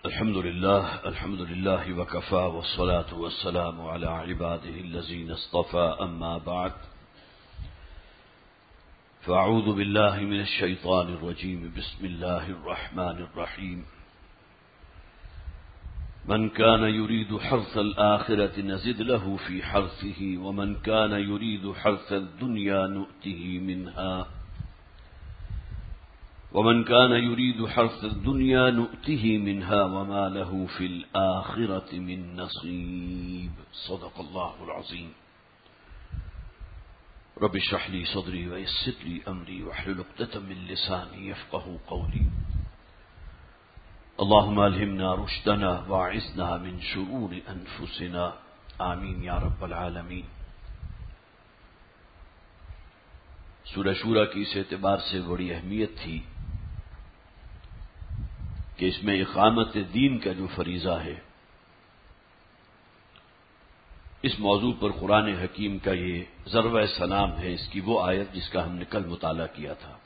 الحمد لله وكفى والصلاة والسلام على عباده الذين اصطفى أما بعد فأعوذ بالله من الشيطان الرجيم بسم الله الرحمن الرحيم من كان يريد حرث الآخرة نزد له في حرثه ومن كان يريد حرث الدنيا نؤته منها ومن كان يريد حرث الدنيا نؤته منها وما له في الآخرة من نصيب صدق الله العظيم رب اشرح لي صدري ويسر لي أمري واحلل عقدة من لساني يفقهوا قولي اللهم ألهمنا رشدنا واعذنا من شرور أنفسنا آمین یا رب العالمین۔ سورہ شورى کی اس اعتبار سے بڑی اہمیت تھی کہ اس میں اقامت دین کا جو فریضہ ہے، اس موضوع پر قرآن حکیم کا یہ ضربہ سلام ہے، اس کی وہ آیت جس کا ہم نے کل مطالعہ کیا تھا۔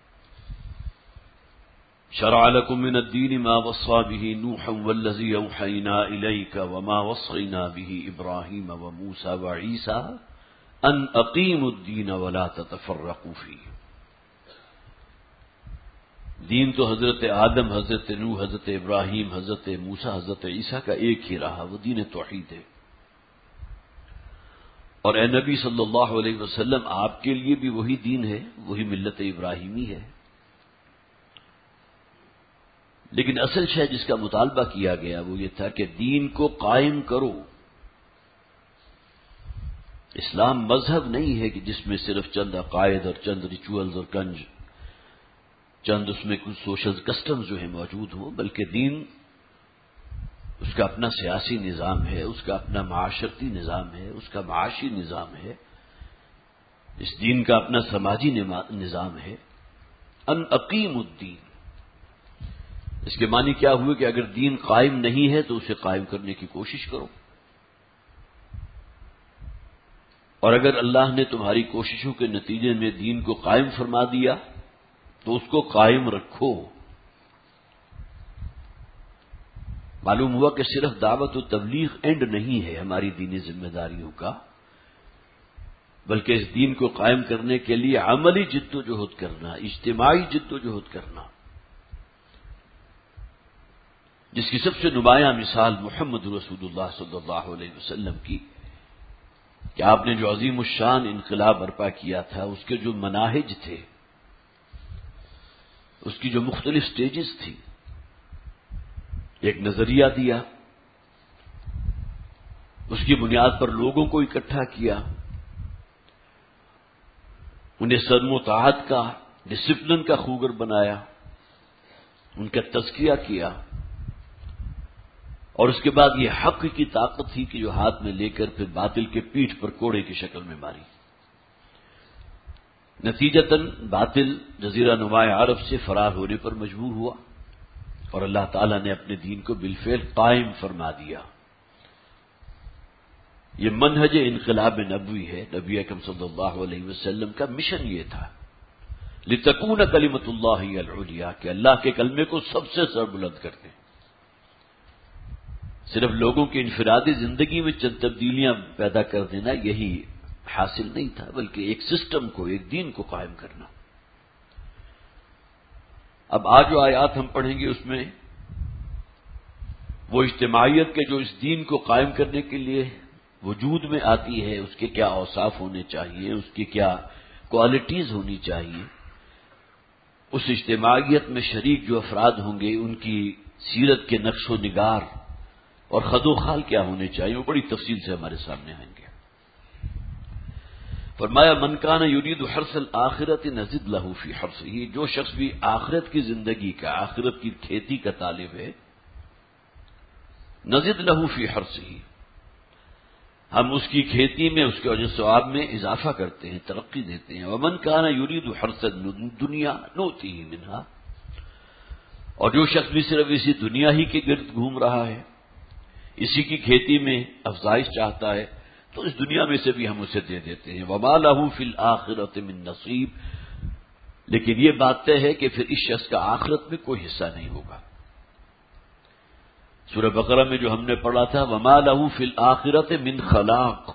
شرع لكم من الدين ما وصى به نوحا والذي أوحينا إليك وما وصينا به إبراهيم وموسى وعيسى أن أقيموا الدين ولا تتفرقوا فيه۔ دین تو حضرت آدم، حضرت نوح، حضرت ابراہیم، حضرت موسیٰ، حضرت عیسیٰ کا ایک ہی رہا، وہ دین توحید ہے۔ اور اے نبی صلی اللہ علیہ وسلم، آپ کے لیے بھی وہی دین ہے، وہی ملت ابراہیمی ہے، لیکن اصل شے جس کا مطالبہ کیا گیا وہ یہ تھا کہ دین کو قائم کرو۔ اسلام مذہب نہیں ہے کہ جس میں صرف چند عقائد اور چند ریچولز اور چند اس میں کچھ سوشل کسٹمز جو ہیں موجود ہوں، بلکہ دین اس کا اپنا سیاسی نظام ہے، اس کا اپنا معاشرتی نظام ہے، اس کا معاشی نظام ہے، اس دین کا اپنا سماجی نظام ہے۔ ان اقیم الدین، اس کے معنی کیا ہوئے کہ اگر دین قائم نہیں ہے تو اسے قائم کرنے کی کوشش کرو، اور اگر اللہ نے تمہاری کوششوں کے نتیجے میں دین کو قائم فرما دیا تو اس کو قائم رکھو۔ معلوم ہوا کہ صرف دعوت و تبلیغ اینڈ نہیں ہے ہماری دینی ذمہ داریوں کا، بلکہ اس دین کو قائم کرنے کے لیے عملی جد و جہد کرنا، اجتماعی جد و جہد کرنا، جس کی سب سے نمایاں مثال محمد رسول اللہ صلی اللہ علیہ وسلم کی، کہ آپ نے جو عظیم الشان انقلاب برپا کیا تھا، اس کے جو مناہج تھے، اس کی جو مختلف سٹیجز تھی، ایک نظریہ دیا، اس کی بنیاد پر لوگوں کو اکٹھا کیا، انہیں صدم و طاعت کا، ڈسپلن کا خوگر بنایا، ان کا تزکیہ کیا، اور اس کے بعد یہ حق کی طاقت تھی کہ جو ہاتھ میں لے کر پھر باطل کے پیٹھ پر کوڑے کی شکل میں ماری۔ نتیجتاً باطل جزیرہ نماء عرب سے فرار ہونے پر مجبور ہوا، اور اللہ تعالیٰ نے اپنے دین کو بالفعل قائم فرما دیا۔ یہ منہج انقلاب نبوی ہے، نبی اکرم صلی اللہ علیہ وسلم کا مشن یہ تھا، لتکون کلمۃ اللہ ہی العلیٰ، کہ اللہ کے کلمے کو سب سے سربلند کر دیں۔ صرف لوگوں کی انفرادی زندگی میں چند تبدیلیاں پیدا کر دینا یہی حاصل نہیں تھا، بلکہ ایک سسٹم کو، ایک دین کو قائم کرنا۔ اب آج جو آیات ہم پڑھیں گے اس میں وہ اجتماعیت کے جو اس دین کو قائم کرنے کے لیے وجود میں آتی ہے، اس کے کیا اوصاف ہونے چاہیے، اس کی کیا کوالٹیز ہونی چاہیے، اس اجتماعیت میں شریک جو افراد ہوں گے ان کی سیرت کے نقش و نگار اور خد و خال کیا ہونے چاہیے، وہ بڑی تفصیل سے ہمارے سامنے آئیں گے۔ فرمایا من کان یرید حرث الآخرۃ نزد لہ فی حرثہ، جو شخص بھی آخرت کی زندگی کا، آخرت کی کھیتی کا طالب ہے، نزد لہ فی حرثہ، ہم اس کی کھیتی میں، اس کے اجر ثواب میں اضافہ کرتے ہیں، ترقی دیتے ہیں۔ ومن کان یرید حرث الدنیا نؤتیہ منہا، اور جو شخص بھی صرف اسی دنیا ہی کے گرد گھوم رہا ہے، اسی کی کھیتی میں افزائش چاہتا ہے، تو اس دنیا میں سے بھی ہم اسے دے دیتے ہیں۔ وما لہ فی الآخرۃ من نصیب، لیکن یہ بات طے ہے کہ پھر اس شخص کا آخرت میں کوئی حصہ نہیں ہوگا۔ سورہ بقرہ میں جو ہم نے پڑھا تھا وما لہ فی الآخرۃ من خلاق،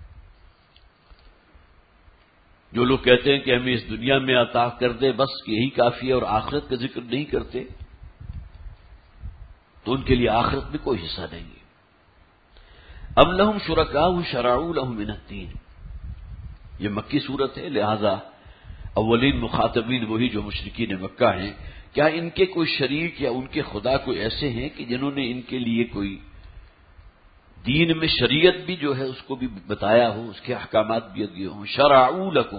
جو لوگ کہتے ہیں کہ ہمیں اس دنیا میں عطا کر دے بس یہی کافی ہے اور آخرت کا ذکر نہیں کرتے، تو ان کے لیے آخرت میں کوئی حصہ نہیں ہے۔ ام لہم شرکاء شرعوا لہم من الدین، یہ مکی صورت ہے، لہذا اولین مخاطبین وہی جو مشرکین مکہ ہیں۔ کیا ان کے کوئی شریک یا ان کے خدا کوئی ایسے ہیں کہ جنہوں نے ان کے لیے کوئی دین میں شریعت بھی جو ہے اس کو بھی بتایا ہو، اس کے احکامات بھی دیے ہوں؟ شرعوا لکم،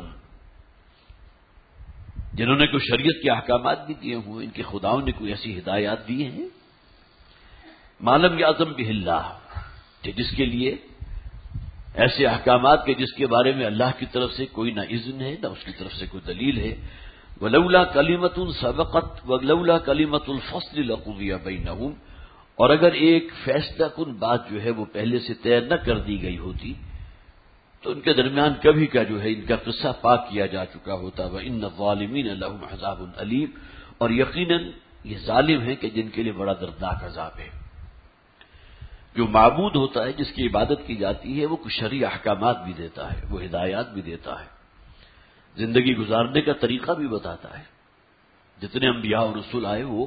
جنہوں نے کوئی شریعت کے احکامات بھی دیے ہوں، ان کے خداؤں نے کوئی ایسی ہدایات دی ہیں؟ ما لم یعظم بہ اللہ، کہ جس کے لیے ایسے احکامات کے جس کے بارے میں اللہ کی طرف سے کوئی نہ اذن ہے نہ اس کی طرف سے کوئی دلیل ہے۔ ولولا کلمۃ سبقت ولولا کلمۃ الفصل لقضی بینہم، اور اگر ایک فیصلہ کن بات جو ہے وہ پہلے سے طے نہ کر دی گئی ہوتی تو ان کے درمیان کبھی کا جو ہے ان کا قصہ پاک کیا جا چکا ہوتا۔ وان الظالمین لهم عذاب علیم، اور یقیناً یہ ظالم ہیں کہ جن کے لیے بڑا دردناک عذاب ہے۔ جو معبود ہوتا ہے، جس کی عبادت کی جاتی ہے، وہ کچھ شرعی احکامات بھی دیتا ہے، وہ ہدایات بھی دیتا ہے، زندگی گزارنے کا طریقہ بھی بتاتا ہے۔ جتنے انبیاء اور رسول آئے وہ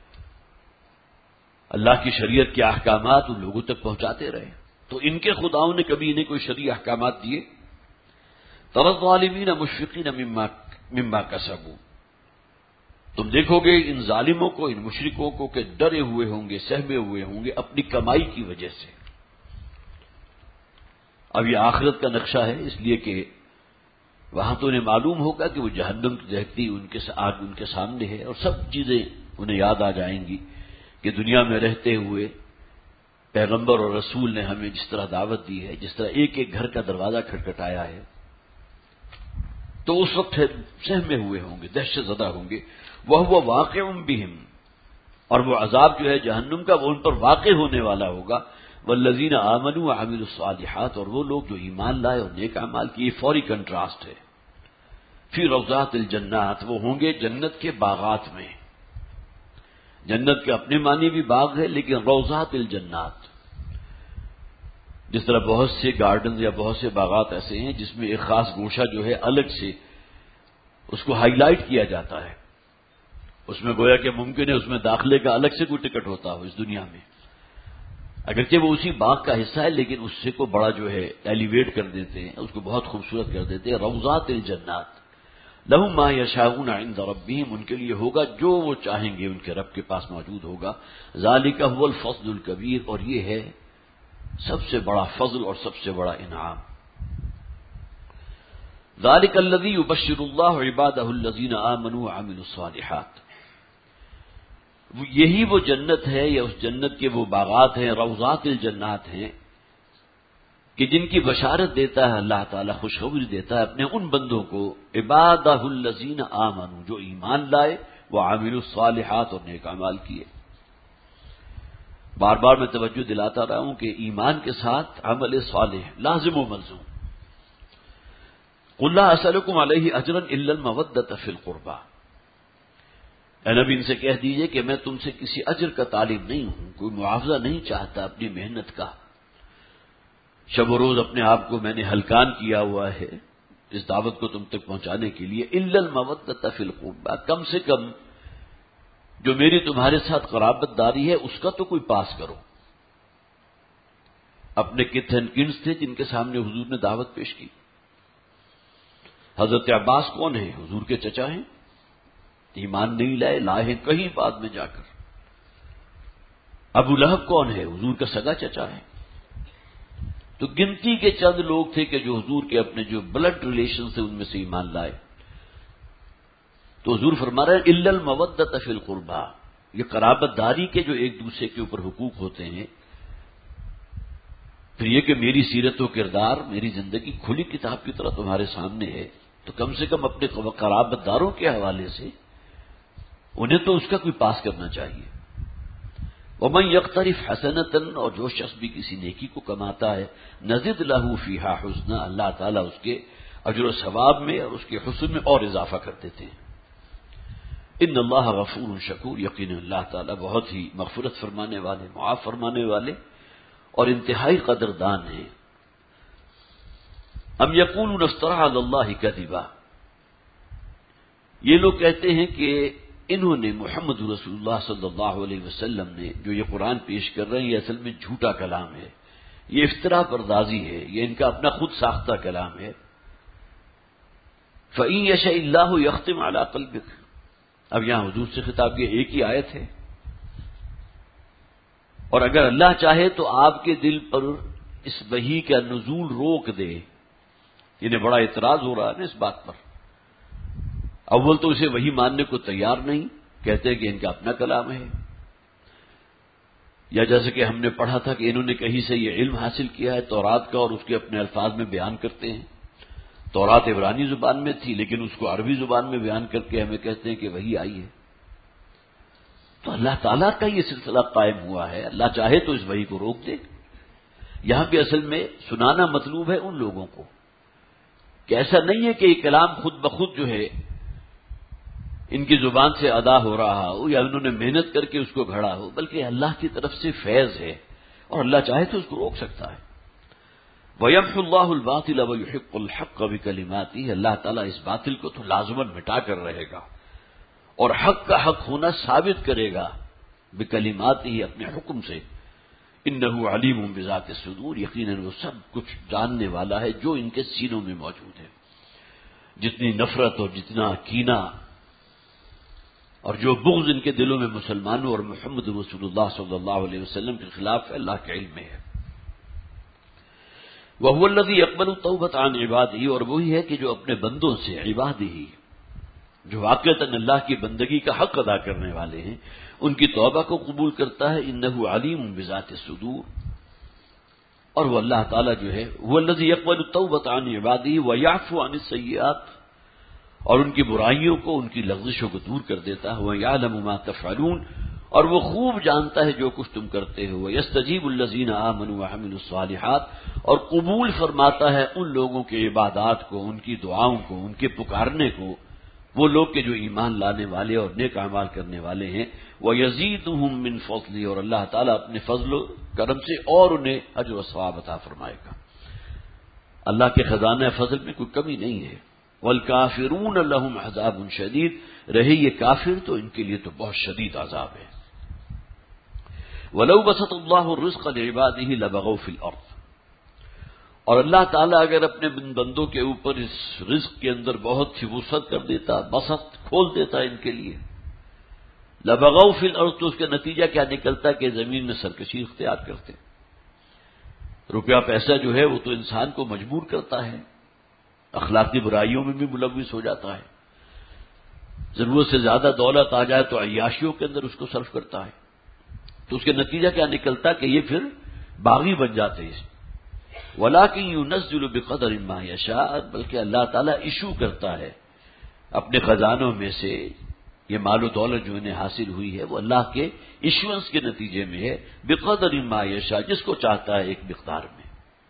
اللہ کی شریعت کے احکامات ان لوگوں تک پہنچاتے رہے، تو ان کے خداؤں نے کبھی انہیں کوئی شرعی احکامات دیے؟ تری الظالمین مشفقین مما کسبوا، تم دیکھو گے ان ظالموں کو، ان مشرکوں کو کہ ڈرے ہوئے ہوں گے، سہمے ہوئے ہوں گے اپنی کمائی کی وجہ سے۔ اب یہ آخرت کا نقشہ ہے، اس لیے کہ وہاں تو انہیں معلوم ہوگا کہ وہ جہنم دیکھتی ان کے سامنے ہے، اور سب چیزیں انہیں یاد آ جائیں گی کہ دنیا میں رہتے ہوئے پیغمبر اور رسول نے ہمیں جس طرح دعوت دی ہے، جس طرح ایک ایک گھر کا دروازہ کھٹکھٹایا ہے، تو اس وقت سہمے ہوئے ہوں گے، دہشت زدہ ہوں گے۔ وَهُوَ وَاقِعٌ بِهِمْ، اور وہ عذاب جو ہے جہنم کا وہ ان پر واقع ہونے والا ہوگا۔ وَالَّذِينَ آمَنُوا وَعَمِلُوا الصَّالِحَاتِ، اور وہ لوگ جو ایمان لائے اور نیک اعمال کیے، فوری کنٹراسٹ ہے۔ فِي روضات الجنات، وہ ہوں گے جنت کے باغات میں۔ جنت کے اپنے معنی بھی باغ ہے، لیکن روضات الجنات، جس طرح بہت سے گارڈنز یا بہت سے باغات ایسے ہیں جس میں ایک خاص گوشہ جو ہے الگ سے اس کو ہائی لائٹ کیا جاتا ہے، اس میں گویا کہ ممکن ہے اس میں داخلے کا الگ سے کوئی ٹکٹ ہوتا ہو اس دنیا میں، اگرچہ وہ اسی باغ کا حصہ ہے لیکن اس سے کو بڑا جو ہے ایلیویٹ کر دیتے ہیں، اس کو بہت خوبصورت کر دیتے ہیں۔ روضات الجنات لہم ما یشاؤون عند ربہم، ان کے لیے ہوگا جو وہ چاہیں گے ان کے رب کے پاس موجود ہوگا۔ ذالک هو الفضل الکبیر، اور یہ ہے سب سے بڑا فضل اور سب سے بڑا انعام۔ ذالک الذی یبشر اللہ عبادہ الذین آمنوا وعملوا الصالحات، یہی وہ جنت ہے یا اس جنت کے وہ باغات ہیں، روضات الجنات ہیں کہ جن کی بشارت دیتا ہے اللہ تعالیٰ، خوشخبری دیتا ہے اپنے ان بندوں کو، عبادہ الذین آمنوا، جو ایمان لائے، وعملوا الصالحات، اور نیک اعمال کیے۔ بار بار میں توجہ دلاتا رہا ہوں کہ ایمان کے ساتھ عمل صالح لازم و ملزوم۔ قل لا اسألکم علیہ اجرا الا المودۃ فی القربى، اے نبی ان سے کہہ دیجئے کہ میں تم سے کسی اجر کا طالب نہیں ہوں، کوئی معاوضہ نہیں چاہتا اپنی محنت کا، شب و روز اپنے آپ کو میں نے ہلکان کیا ہوا ہے اس دعوت کو تم تک پہنچانے کے لیے۔ الا المودۃ فی القربى، کم سے کم جو میری تمہارے ساتھ قرابت داری ہے اس کا تو کوئی پاس کرو۔ اپنے کتھ اینڈ کنس تھے جن کے سامنے حضور نے دعوت پیش کی۔ حضرت عباس کون ہیں؟ حضور کے چچا ہیں، ایمان نہیں لائے، لائے ہیں کہیں بعد میں جا کر۔ ابو لہب کون ہے؟ حضور کا سگا چچا ہے۔ تو گنتی کے چند لوگ تھے کہ جو حضور کے اپنے جو بلڈ ریلیشن تھے ان میں سے ایمان لائے۔ تو حضور فرما رہے ہیں الا المودۃ فی القربى، یہ قرابت داری کے جو ایک دوسرے کے اوپر حقوق ہوتے ہیں۔ پھر یہ کہ میری سیرت و کردار، میری زندگی کھلی کتاب کی طرح تمہارے سامنے ہے، تو کم سے کم اپنے قرابت داروں کے حوالے سے انہیں تو اس کا کوئی پاس کرنا چاہیے۔ ومن یقترف حسنۃ، اور جو شخص بھی کسی نیکی کو کماتا ہے، نزد لہ فیہا حسنا، اللہ تعالیٰ اس کے اجر و ثواب میں اور اس کے حسن میں اور اضافہ کر دیتے ہیں۔ ان اللہ غفور شکور، یقینا اللہ تعالیٰ بہت ہی مغفرت فرمانے والے، معاف فرمانے والے اور انتہائی قدردان ہیں۔ ام یقولون افترى علی اللہ کذبا، یہ لوگ کہتے ہیں کہ انہوں نے محمد رسول اللہ صلی اللہ علیہ وسلم نے جو یہ قرآن پیش کر رہے ہیں یہ اصل میں جھوٹا کلام ہے، یہ افتراء پردازی ہے، یہ ان کا اپنا خود ساختہ کلام ہے۔ فَإِن يَشَإِ اللَّهُ يَخْتِمْ عَلَى قَلْبِكَ، اب یہاں حضور سے خطاب یہ ایک ہی آیت ہے، اور اگر اللہ چاہے تو آپ کے دل پر اس وحی کا نزول روک دے۔ انہیں بڑا اعتراض ہو رہا ہے نا اس بات پر، اول تو اسے وحی ماننے کو تیار نہیں، کہتے ہیں کہ ان کا اپنا کلام ہے، یا جیسے کہ ہم نے پڑھا تھا کہ انہوں نے کہیں سے یہ علم حاصل کیا ہے تورات کا اور اس کے اپنے الفاظ میں بیان کرتے ہیں۔ تورات عبرانی زبان میں تھی لیکن اس کو عربی زبان میں بیان کر کے ہمیں کہتے ہیں کہ وہی آئی ہے۔ تو اللہ تعالیٰ کا یہ سلسلہ قائم ہوا ہے، اللہ چاہے تو اس وحی کو روک دے۔ یہاں پہ اصل میں سنانا مطلوب ہے ان لوگوں کو کہ ایسا نہیں ہے کہ یہ کلام خود بخود جو ہے ان کی زبان سے ادا ہو رہا ہو یا انہوں نے محنت کر کے اس کو گھڑا ہو، بلکہ اللہ کی طرف سے فیض ہے اور اللہ چاہے تو اس کو روک سکتا ہے۔ وَيَمْحُو اللَّهُ الْبَاطِلَ وَيُحِقُّ الْحَقَّ بِكَلِمَاتِهِ، اللہ تعالیٰ اس باطل کو تو لازماً مٹا کر رہے گا اور حق کا حق ہونا ثابت کرے گا بِكَلِمَاتِهِ، اپنے حکم سے۔ إِنَّهُ عَلِيمٌ بِذَاتِ الصُّدُورِ، یقیناً وہ سب کچھ جاننے والا ہے جو ان کے سینوں میں موجود ہے، جتنی نفرت اور جتنا کینہ اور جو بغض ان کے دلوں میں مسلمانوں اور محمد رسول اللہ صلی اللہ علیہ وسلم کے خلاف ہے، اللہ کے علم میں ہے۔ وَهُوَ الَّذِي يَقْبَلُ التَّوْبَةَ عَنْ عِبَادِهِ، اور وہی ہے کہ جو اپنے بندوں سے، عبادہ جو واقعتاً اللہ کی بندگی کا حق ادا کرنے والے ہیں، ان کی توبہ کو قبول کرتا ہے۔ إِنَّهُ عَلِيمٌ بِذَاتِ الصُّدُورِ، اور وہ اللہ تعالیٰ جو ہے هُوَ الَّذِي يَقْبَلُ التَّوْبَةَ عَنْ عِبَادِهِ وَيَعْفُو عَنِ السَّيِّئَاتِ، اور ان کی برائیوں کو، ان کی لغزشوں کو دور کر دیتا ہے۔ وَيَعْلَمُ مَا تَفْعَلُونَ، اور وہ خوب جانتا ہے جو کچھ تم کرتے ہو۔ وَيَسْتَجِيبُ الَّذِينَ آمَنُوا وَعَمِلُوا الصَّالِحَاتِ، اور قبول فرماتا ہے ان لوگوں کے عبادات کو، ان کی دعاؤں کو، ان کے پکارنے کو، وہ لوگ کہ جو ایمان لانے والے اور نیک اعمال کرنے والے ہیں۔ وَيَزِيدُهُم مِّن فَضْلِهِ، اور اللہ تعالیٰ اپنے فضل و کرم سے اور انہیں اجر و ثواب عطا فرمائے گا۔ اللہ کے خزانہ فضل میں کوئی کمی نہیں ہے۔ وَالْكَافِرُونَ لَهُمْ عَذَابٌ شَدِيدٌ، رہے یہ کافر تو ان کے لیے تو بہت شدید عذاب ہے۔ وَلَوْ بَسَطَ اللَّهُ الرِّزْقَ لِعِبَادِهِ لَبَغَوْا فِي الْأَرْضِ، اور اللہ تعالیٰ اگر اپنے بندوں کے اوپر اس رزق کے اندر بہت سی وسعت کر دیتا، بسط کھول دیتا ان کے لیے، لَبَغَوْا فِي الْأَرْضِ، تو اس کا نتیجہ کیا نکلتا کہ زمین میں سرکشی اختیار کرتے۔ روپیہ پیسہ جو ہے وہ تو انسان کو مجبور کرتا ہے، اخلاقی برائیوں میں بھی ملوث ہو جاتا ہے، ضرورت سے زیادہ دولت آ جائے تو عیاشیوں کے اندر اس کو صرف کرتا ہے، تو اس کے نتیجہ کیا نکلتا کہ یہ پھر باغی بن جاتے ہیں۔ وَلَٰكِن يُنَزِّلُ بِقَدَرٍ مَّا يَشَاءُ، بلکہ اللہ تعالیٰ ایشو کرتا ہے اپنے خزانوں میں سے، یہ مال و دولت جو انہیں حاصل ہوئی ہے وہ اللہ کے ایشوئنس کے نتیجے میں ہے، بِقَدَرٍ مَّا يَشَاءُ، جس کو چاہتا ہے ایک مقدار میں۔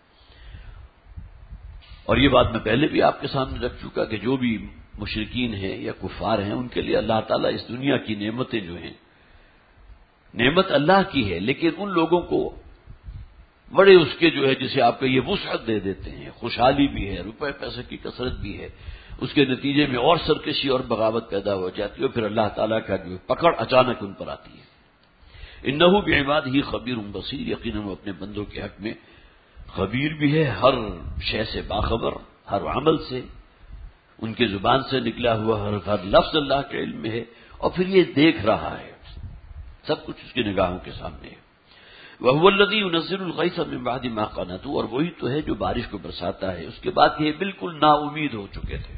اور یہ بات میں پہلے بھی آپ کے سامنے رکھ چکا کہ جو بھی مشرکین ہیں یا کفار ہیں ان کے لیے اللہ تعالیٰ اس دنیا کی نعمتیں جو ہیں، نعمت اللہ کی ہے، لیکن ان لوگوں کو بڑے اس کے جو ہے جسے آپ کا یہ وسعت دے دیتے ہیں، خوشحالی بھی ہے، روپے پیسے کی کثرت بھی ہے، اس کے نتیجے میں اور سرکشی اور بغاوت پیدا ہو جاتی ہے، اور پھر اللہ تعالیٰ کا جو پکڑ اچانک ان پر آتی ہے۔ انہ بعبادہ خبیر بصیر، یقیناً وہ اپنے بندوں کے حق میں خبیر بھی ہے، ہر شے سے باخبر، ہر عمل سے، ان کے زبان سے نکلا ہوا ہر لفظ اللہ کے علم میں ہے، اور پھر یہ دیکھ رہا ہے، سب کچھ اس کی نگاہوں کے سامنے ہے۔ وَهُوَ الَّذِي يُنَزِّلُ الْغَيْثَ مِن بَعْدِ مَا قَنَطُوا، اور وہی تو ہے جو بارش کو برساتا ہے اس کے بعد یہ بالکل نا امید ہو چکے تھے۔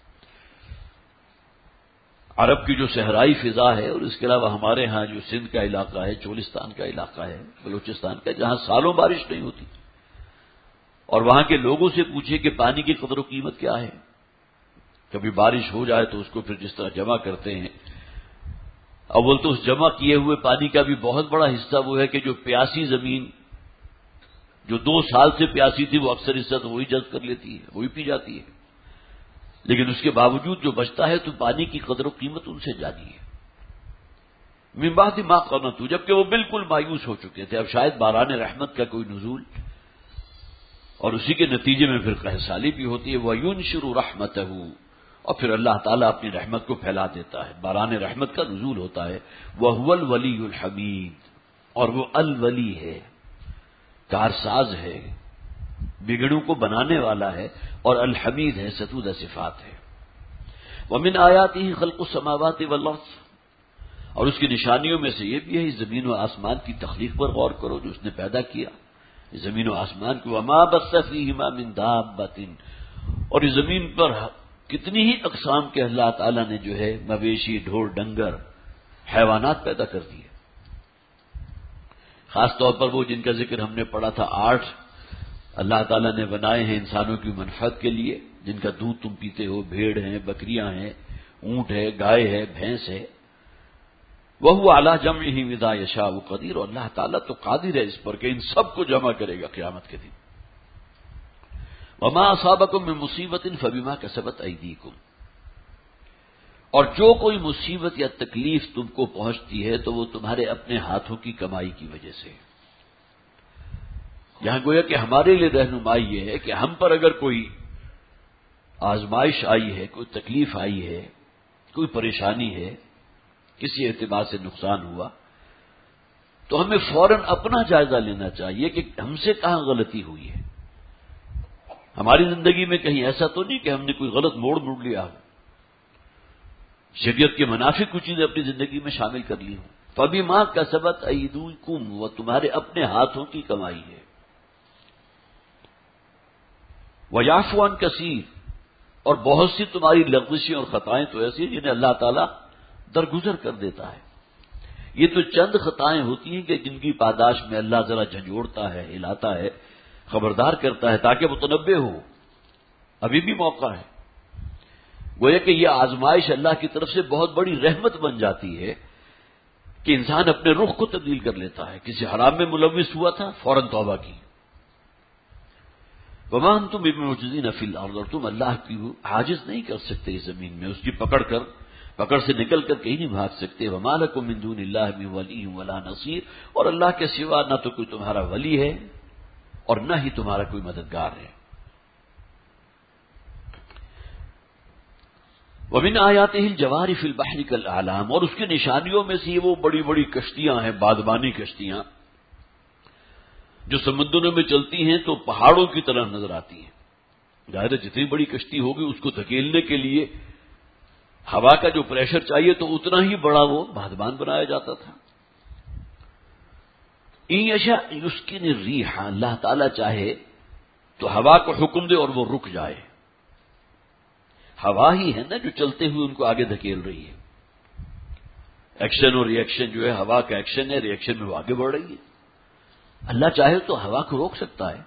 عرب کی جو صحرائی فضا ہے اور اس کے علاوہ ہمارے ہاں جو سندھ کا علاقہ ہے، چولستان کا علاقہ ہے، بلوچستان کا، جہاں سالوں بارش نہیں ہوتی، اور وہاں کے لوگوں سے پوچھے کہ پانی کی قدر و قیمت کیا ہے، کبھی بارش ہو جائے تو اس کو پھر جس طرح جمع کرتے ہیں، اول تو اس جمع کیے ہوئے پانی کا بھی بہت بڑا حصہ وہ ہے کہ جو پیاسی زمین جو 2 سال سے پیاسی تھی وہ اکثر حصہ تو وہی جذب کر لیتی ہے، وہی پی جاتی ہے، لیکن اس کے باوجود جو بچتا ہے تو پانی کی قدر و قیمت ان سے جانی ہے۔ من بعد ما قنطوا، جبکہ وہ بالکل مایوس ہو چکے تھے، اب شاید باران رحمت کا کوئی نزول، اور اسی کے نتیجے میں پھر قحط سالی بھی ہوتی ہے۔ وَيُنشِرُ رَحْمَتَهُ، اور پھر اللہ تعالیٰ اپنی رحمت کو پھیلا دیتا ہے، باران رحمت کا نزول ہوتا ہے۔ وَهُوَ الْوَلِيُّ الْحَمِيدُ، اور وہ الولی ہے، کارساز ہے، بگڑوں کو بنانے والا ہے، اور الحمید ہے، ستودہ صفات ہے۔ وَمِنْ آيَاتِهِ خَلْقُ السَّمَاوَاتِ وَالْأَرْضِ، اور اس کی نشانیوں میں سے یہ بھی ہے زمین و آسمان کی تخلیق پر غور کرو جو اس نے پیدا کیا، زمین و آسمان کو۔ وَمَا بَثَّ فِيهِمَا مِن دَابَّةٍ، اور اس زمین پر کتنی ہی اقسام کے اللہ تعالیٰ نے جو ہے مویشی، ڈھور، ڈنگر، حیوانات پیدا کر دیے۔ خاص طور پر وہ جن کا ذکر ہم نے پڑھا تھا، 8 اللہ تعالیٰ نے بنائے ہیں انسانوں کی منفعت کے لیے، جن کا دودھ تم پیتے ہو، بھیڑ ہیں، بکریاں ہیں، اونٹ ہے، گائے ہے، بھینس ہے۔ وَهُوَ عَلَى جَمْعِهِ إِذَا يَشَاءُ قَدِيرٌ، اور اللہ تعالیٰ تو قادر ہے اس پر کہ ان سب کو جمع کرے گا قیامت کے دن۔ وَمَا أَصَابَكُم مِّن مُّصِيبَةٍ فَبِمَا كَسَبَتْ أَيْدِيكُمْ، اور جو کوئی مصیبت یا تکلیف تم کو پہنچتی ہے تو وہ تمہارے اپنے ہاتھوں کی کمائی کی وجہ سے۔ یہاں گویا کہ ہمارے لیے رہنمائی یہ ہے کہ ہم پر اگر کوئی آزمائش آئی ہے، کوئی تکلیف آئی ہے، کوئی پریشانی ہے، کسی اعتبار سے نقصان ہوا، تو ہمیں فوراً اپنا جائزہ لینا چاہیے کہ ہم سے کہاں غلطی ہوئی ہے۔ ہماری زندگی میں کہیں ایسا تو نہیں کہ ہم نے کوئی غلط موڑ لیا ہو، شریعت کے منافی کچھ چیزیں اپنی زندگی میں شامل کر لی ہوں۔ فَبِمَا كَسَبَتْ أَيْدِيكُمْ، وہ تمہارے اپنے ہاتھوں کی کمائی ہے۔ وَيَعْفُو عَن كَثِيرٍ، اور بہت سی تمہاری لغزشیں اور خطائیں تو ایسی ہیں جنہیں اللہ تعالیٰ درگزر کر دیتا ہے۔ یہ تو چند خطائیں ہوتی ہیں کہ جن کی پاداش میں اللہ ذرا جھنجھوڑتا ہے، ہلاتا ہے، خبردار کرتا ہے تاکہ متنبہ ہو، ابھی بھی موقع ہے۔ گویا کہ یہ آزمائش اللہ کی طرف سے بہت بڑی رحمت بن جاتی ہے کہ انسان اپنے رخ کو تبدیل کر لیتا ہے۔ کسی حرام میں ملوث ہوا تھا، فوراً توبہ کی۔ وَمَا أَنتُم بِمُعْجِزِينَ فِي الْأَرْضِ، اور تم اللہ کی عاجز نہیں کر سکتے اس زمین میں، اس کی پکڑ سے نکل کر کہیں نہیں بھاگ سکتے۔ وَمَا لَكُم مِّن دُونِ اللَّهِ مِن وَلِيٍّ وَلَا نَصِيرٍ، اور اللہ کے سوا نہ تو کوئی تمہارا ولی ہے اور نہ ہی تمہارا کوئی مددگار ہے۔ وَمِنْ آيَاتِهِ الْجَوَارِ فِي الْبَحْرِ كَالْأَعْلَامِ، اور اس کی نشانیوں میں سے یہ وہ بڑی بڑی کشتیاں ہیں، بادبانی کشتیاں، جو سمندروں میں چلتی ہیں تو پہاڑوں کی طرح نظر آتی ہیں۔ ظاہر ہے جتنی بڑی کشتی ہوگی اس کو دھکیلنے کے لیے ہوا کا جو پریشر چاہیے تو اتنا ہی بڑا وہ بادبان بنایا جاتا تھا۔ إِن يَشَأْ يُسْكِنِ الرِّيحَ، اللہ تعالیٰ چاہے تو ہوا کو حکم دے اور وہ رک جائے۔ ہوا ہی ہے نا جو چلتے ہوئے ان کو آگے دھکیل رہی ہے۔ ایکشن اور ری ایکشن جو ہے، ہوا کا ایکشن ہے، ری ایکشن میں وہ آگے بڑھ رہی ہے۔ اللہ چاہے تو ہوا کو روک سکتا ہے۔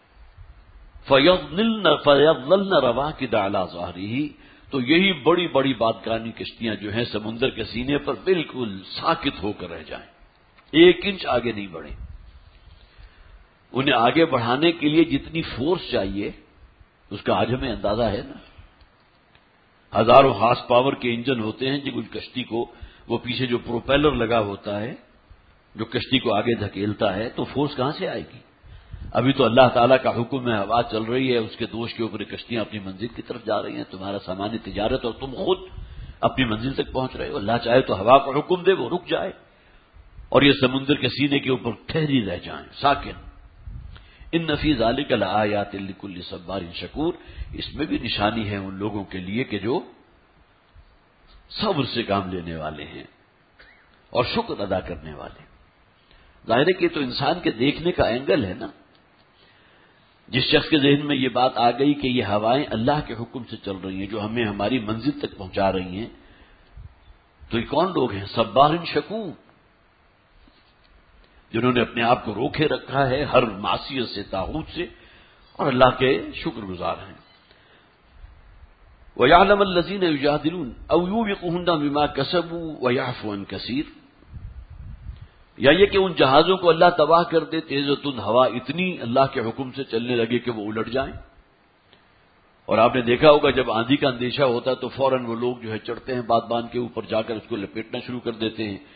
فَيَظْلَلْنَ رَوَاكِدَ عَلَى ظَهْرِهِ، تو یہی بڑی بڑی بادبانی کشتیاں جو ہیں سمندر کے سینے پر بالکل ساکت ہو کر رہ جائیں، 1 انچ آگے نہیں بڑھیں۔ انہیں آگے بڑھانے کے لیے جتنی فورس چاہیے اس کا آج ہمیں اندازہ ہے نا۔ ہزاروں ہارس پاور کے انجن ہوتے ہیں جن کشتی کو، وہ پیچھے جو پروپیلر لگا ہوتا ہے جو کشتی کو آگے دھکیلتا ہے، تو فورس کہاں سے آئے گی؟ ابھی تو اللہ تعالیٰ کا حکم ہے، ہوا چل رہی ہے، اس کے دوش کے اوپر کشتیاں اپنی منزل کی طرف جا رہی ہیں، تمہارا سامان تجارت اور تم خود اپنی منزل تک پہنچ رہے ہو۔ اللہ چاہے تو ہوا کو حکم دے، وہ رک جائے اور یہ سمندر کے سینے کے اوپر ٹھہری رہ جائیں، ساکن۔ ان فی ذلک لآیات لکل صبار شکور، اس میں بھی نشانی ہے ان لوگوں کے لیے کہ جو صبر سے کام لینے والے ہیں اور شکر ادا کرنے والے۔ ظاہر ہے کہ تو انسان کے دیکھنے کا اینگل ہے نا۔ جس شخص کے ذہن میں یہ بات آ گئی کہ یہ ہوائیں اللہ کے حکم سے چل رہی ہیں جو ہمیں ہماری منزل تک پہنچا رہی ہیں، تو یہ کون لوگ ہیں؟ صبار شکور، جنہوں نے اپنے آپ کو روکے رکھا ہے ہر معصیت سے، طاغوت سے، اور اللہ کے شکر گزار ہیں۔ وَيَعْلَمَ الَّذِينَ يُجَادِلُونَ أَوْ يُوبِقُهُنَّ بِمَا كَسَبُوا وَيَعْفُو عَن كَثِيرٍ، یا یہ کہ ان جہازوں کو اللہ تباہ کر دے، تیز و تند ہوا اتنی اللہ کے حکم سے چلنے لگے کہ وہ الٹ جائیں۔ اور آپ نے دیکھا ہوگا جب آندھی کا اندیشہ ہوتا ہے تو فوراً وہ لوگ جو ہے چڑھتے ہیں بادبان کے اوپر، جا کر اس کو لپیٹنا شروع کر دیتے ہیں،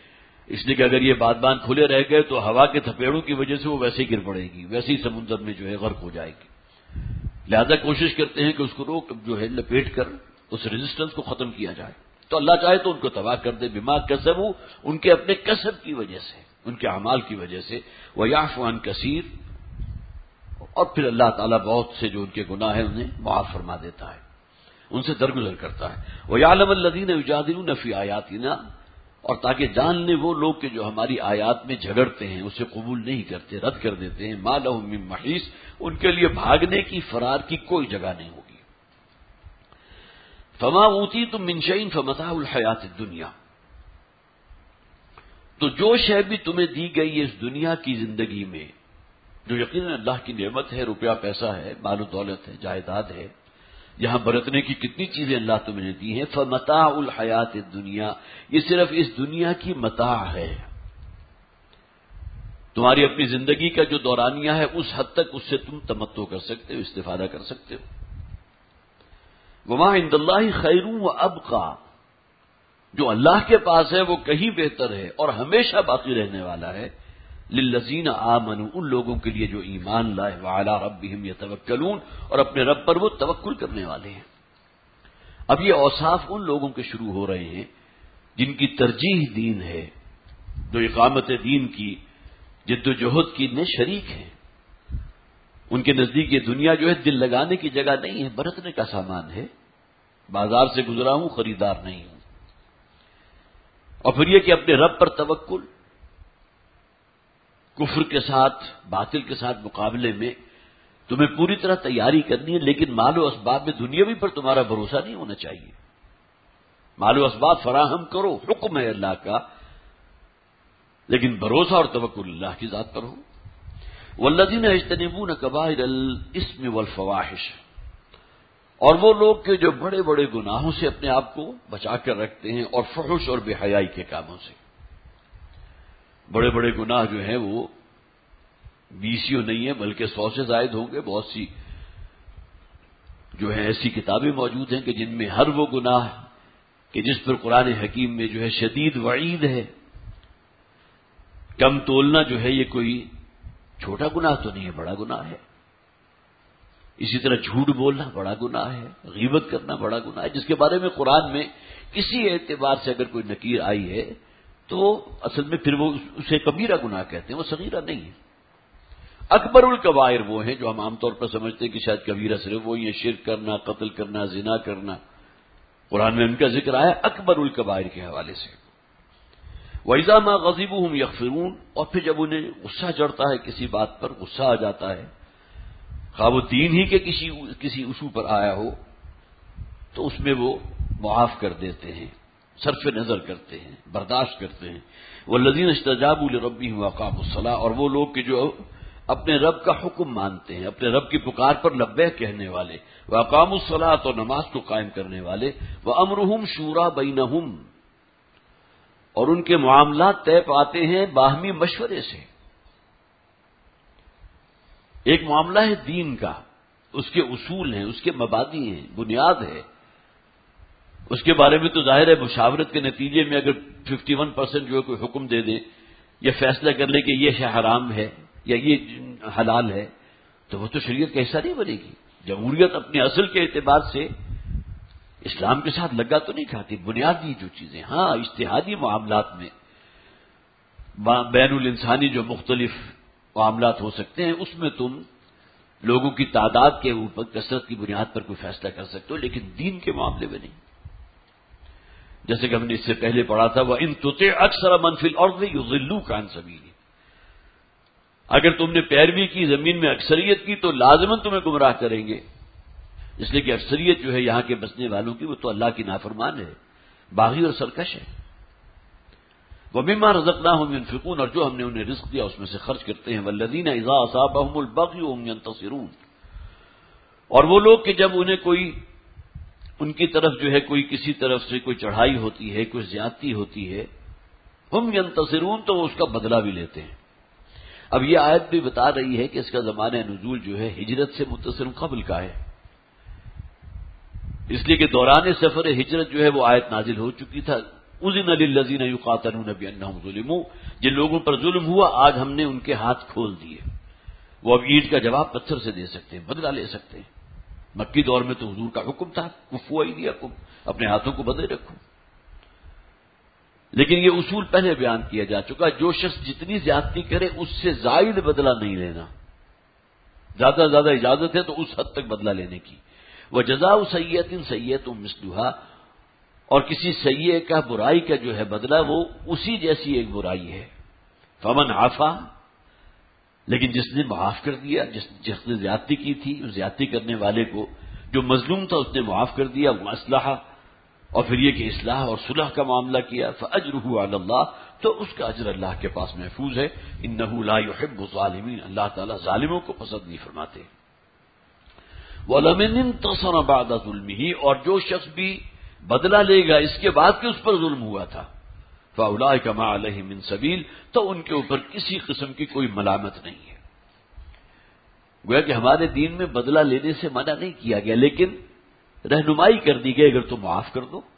اس لیے کہ اگر یہ بادبان کھلے رہ گئے تو ہوا کے تھپیڑوں کی وجہ سے وہ ویسے ہی گر پڑے گی، ویسے ہی سمندر میں جو ہے غرق ہو جائے گی۔ لہذا کوشش کرتے ہیں کہ اس کو روک جو ہے لپیٹ کر اس ریزسٹنس کو ختم کیا جائے۔ تو اللہ چاہے تو ان کو تباہ کر دے، بما کسبوا، ان کے اپنے کسب کی وجہ سے، ان کے اعمال کی وجہ سے، وَيَعْفُ عَنْ كَثِيرٍ، اور پھر اللہ تعالیٰ بہت سے جو ان کے گناہ ہیں انہیں معاف فرما دیتا ہے، ان سے درگزر کرتا ہے۔ وَيَعْلَمَ الَّذِينَ يُجَادِلُونَ فِي آيَاتِنَا، اور تاکہ جان لیں وہ لوگ کہ جو ہماری آیات میں جھگڑتے ہیں، اسے قبول نہیں کرتے، رد کر دیتے ہیں، مَا لَهُم مِّن مَّحِيصٍ، ان کے لیے بھاگنے کی، فرار کی کوئی جگہ نہیں ہوگی۔ فما اوتیتم من شیء فمتاع الحیات الدنیا، تو جو شے بھی تمہیں دی گئی ہے اس دنیا کی زندگی میں، جو یقیناً اللہ کی نعمت ہے، روپیہ پیسہ ہے، مال و دولت ہے، جائیداد ہے، یہاں برتنے کی کتنی چیزیں اللہ تمہیں نے دی ہیں، فمتاع الحیات الدنیا، یہ صرف اس دنیا کی متاع ہے، تمہاری اپنی زندگی کا جو دورانیہ ہے اس حد تک اس سے تم تمتع کر سکتے ہو، استفادہ کر سکتے ہو۔ وما عند اللہ خیر وابقی، جو اللہ کے پاس ہے وہ کہیں بہتر ہے اور ہمیشہ باقی رہنے والا ہے، للذین آمنوا، ان لوگوں کے لیے جو ایمان لائے، وعلی ربہم یتوکلون، اور اپنے رب پر وہ توکل کرنے والے ہیں۔ اب یہ اوصاف ان لوگوں کے شروع ہو رہے ہیں جن کی ترجیح دین ہے، جو اقامت دین کی جد و جہد کی میں شریک ہیں۔ ان کے نزدیک یہ دنیا جو ہے دل لگانے کی جگہ نہیں ہے، برتنے کا سامان ہے، بازار سے گزرا ہوں، خریدار نہیں ہوں۔ اور پھر یہ کہ اپنے رب پر توکل، کفر کے ساتھ، باطل کے ساتھ مقابلے میں تمہیں پوری طرح تیاری کرنی ہے، لیکن مال و اسباب میں دنیاوی پر تمہارا بھروسہ نہیں ہونا چاہیے۔ مال و اسباب فراہم کرو، حکم ہے اللہ کا، لیکن بھروسہ اور توکل اللہ کی ذات پر ہو۔ والذین یجتنبون کبائر الاثم والفواحش، اور وہ لوگ کہ جو بڑے بڑے گناہوں سے اپنے آپ کو بچا کر رکھتے ہیں، اور فحش اور بے حیائی کے کاموں سے۔ بڑے بڑے گناہ جو ہیں وہ 20 نہیں ہیں بلکہ 100 سے زائد ہوں گے۔ بہت سی جو ہیں ایسی کتابیں موجود ہیں کہ جن میں ہر وہ گناہ کہ جس پر قرآن حکیم میں جو ہے شدید وعید ہے، کم تولنا جو ہے یہ کوئی چھوٹا گناہ تو نہیں ہے، بڑا گناہ ہے۔ اسی طرح جھوٹ بولنا بڑا گناہ ہے، غیبت کرنا بڑا گناہ ہے، جس کے بارے میں قرآن میں کسی اعتبار سے اگر کوئی نکیر آئی ہے تو اصل میں پھر وہ اسے کبیرہ گناہ کہتے ہیں، وہ صغیرہ نہیں ہے۔ اکبر الکبائر وہ ہیں جو ہم عام طور پر سمجھتے ہیں کہ شاید کبیرہ صرف وہی ہے، شرک کرنا، قتل کرنا، زنا کرنا، قرآن میں ان کا ذکر آیا اکبر الکبائر کے حوالے سے۔ وَإِذَا مَا غَضِبُوا هُمْ يَغْفِرُونَ، اور پھر جب انہیں غصہ چڑھتا ہے کسی بات پر، غصہ آ جاتا ہے، خواہ وہ دین ہی کے کسی ایشو پر آیا ہو، تو اس میں وہ معاف کر دیتے ہیں، صرف نظر کرتے ہیں، برداشت کرتے ہیں۔ وَالَّذِينَ اسْتَجَابُوا لِرَبِّهِمْ وَأَقَامُوا الصَّلَاةَ، اور وہ لوگ کہ جو اپنے رب کا حکم مانتے ہیں، اپنے رب کی پکار پر لبیک کہنے والے، وَأَقَامُوا الصَّلَاةَ، اور نماز کو قائم کرنے والے، وَأَمْرُهُمْ شُورَىٰ بَيْنَهُمْ، اور ان کے معاملات طے پاتے ہیں باہمی مشورے سے۔ ایک معاملہ ہے دین کا، اس کے اصول ہیں، اس کے مبادی ہیں، بنیاد ہے، اس کے بارے میں تو ظاہر ہے مشاورت کے نتیجے میں اگر 51% جو ہے کوئی حکم دے دے یا فیصلہ کر لے کہ یہ شے حرام ہے یا یہ حلال ہے تو وہ تو شریعت کا حصہ نہیں بنے گی۔ جمہوریت اپنے اصل کے اعتبار سے اسلام کے ساتھ لگا تو نہیں کھاتی، بنیادی جو چیزیں، ہاں اجتہادی معاملات میں بین الانسانی جو مختلف معاملات ہو سکتے ہیں اس میں تم لوگوں کی تعداد کے اوپر کثرت کی بنیاد پر کوئی فیصلہ کر سکتے ہو، لیکن دین کے معاملے میں نہیں۔ جیسے کہ ہم نے اس سے پہلے پڑھا تھا وَإِن تُطِعْ أَكْثَرَ مَن فِي الْأَرْضِ يُضِلُّوكَ عَن سَبِيلِهِ، اگر تم نے پیروی کی زمین میں اکثریت کی تو لازماً تمہیں گمراہ کریں گے، اس لیے کہ اکثریت جو ہے یہاں کے بسنے والوں کی وہ تو اللہ کی نافرمان ہے، باغی اور سرکش ہے۔ وَمِمَّا رَزَقْنَاهُمْ يُنْفِقُونَ، اور جو ہم نے انہیں رزق دیا اس میں سے خرچ کرتے ہیں۔ وَالَّذِينَ إِذَا أَصَابَهُمُ الْبَغْيُ هُمْ يَنتَصِرُونَ، اور وہ لوگ کہ جب انہیں کوئی ان کی طرف جو ہے کوئی کسی طرف سے کوئی چڑھائی ہوتی ہے، کوئی زیادتی ہوتی ہے، ہم ینتصرون، تو وہ اس کا بدلہ بھی لیتے ہیں۔ اب یہ آیت بھی بتا رہی ہے کہ اس کا زمانہ نزول جو ہے ہجرت سے متصل قبل کا ہے، اس لیے کہ دوران سفر ہجرت جو ہے وہ آیت نازل ہو چکی تھا، اذن للذین یقاتلون بانہم ظلموا، جن لوگوں پر ظلم ہوا آج ہم نے ان کے ہاتھ کھول دیے، وہ اب اینٹ کا جواب پتھر سے دے سکتے ہیں، بدلہ لے سکتے ہیں۔ مکی دور میں تو حضور کا حکم تھا کفوا ایدیکم، اپنے ہاتھوں کو بدلے رکھو، لیکن یہ اصول پہلے بیان کیا جا چکا، جو شخص جتنی زیادتی کرے اس سے زائد بدلہ نہیں لینا، زیادہ سے زیادہ اجازت ہے تو اس حد تک بدلہ لینے کی۔ وجزاء سیئۃ سیئۃ مثلھا، اور کسی سیئے کا برائی کا جو ہے بدلہ وہ اسی جیسی ایک برائی ہے۔ فمن عفا، لیکن جس نے معاف کر دیا، جس نے زیادتی کی تھی، اس زیادتی کرنے والے کو جو مظلوم تھا اس نے معاف کر دیا، وہ اصلح، اور پھر یہ کہ اصلاح اور صلح کا معاملہ کیا، فاجرہ علی اللہ، تو اس کا اجر اللہ کے پاس محفوظ ہے۔ انہ لا یحب الظالمین، اللہ تعالیٰ ظالموں کو پسند نہیں فرماتے۔ وَلَمَنِ انتَصَرَ بَعْدَ ظُلْمِهِ، اور جو شخص بھی بدلہ لے گا اس کے بعد کہ اس پر ظلم ہوا تھا، فَأُولَٰئِکَ مَا عَلَيْهِم مِّن سَبِيلٍ، تو ان کے اوپر کسی قسم کی کوئی ملامت نہیں ہے۔ گویا کہ ہمارے دین میں بدلہ لینے سے منع نہیں کیا گیا، لیکن رہنمائی کر دی گئی، اگر تم معاف کر دو،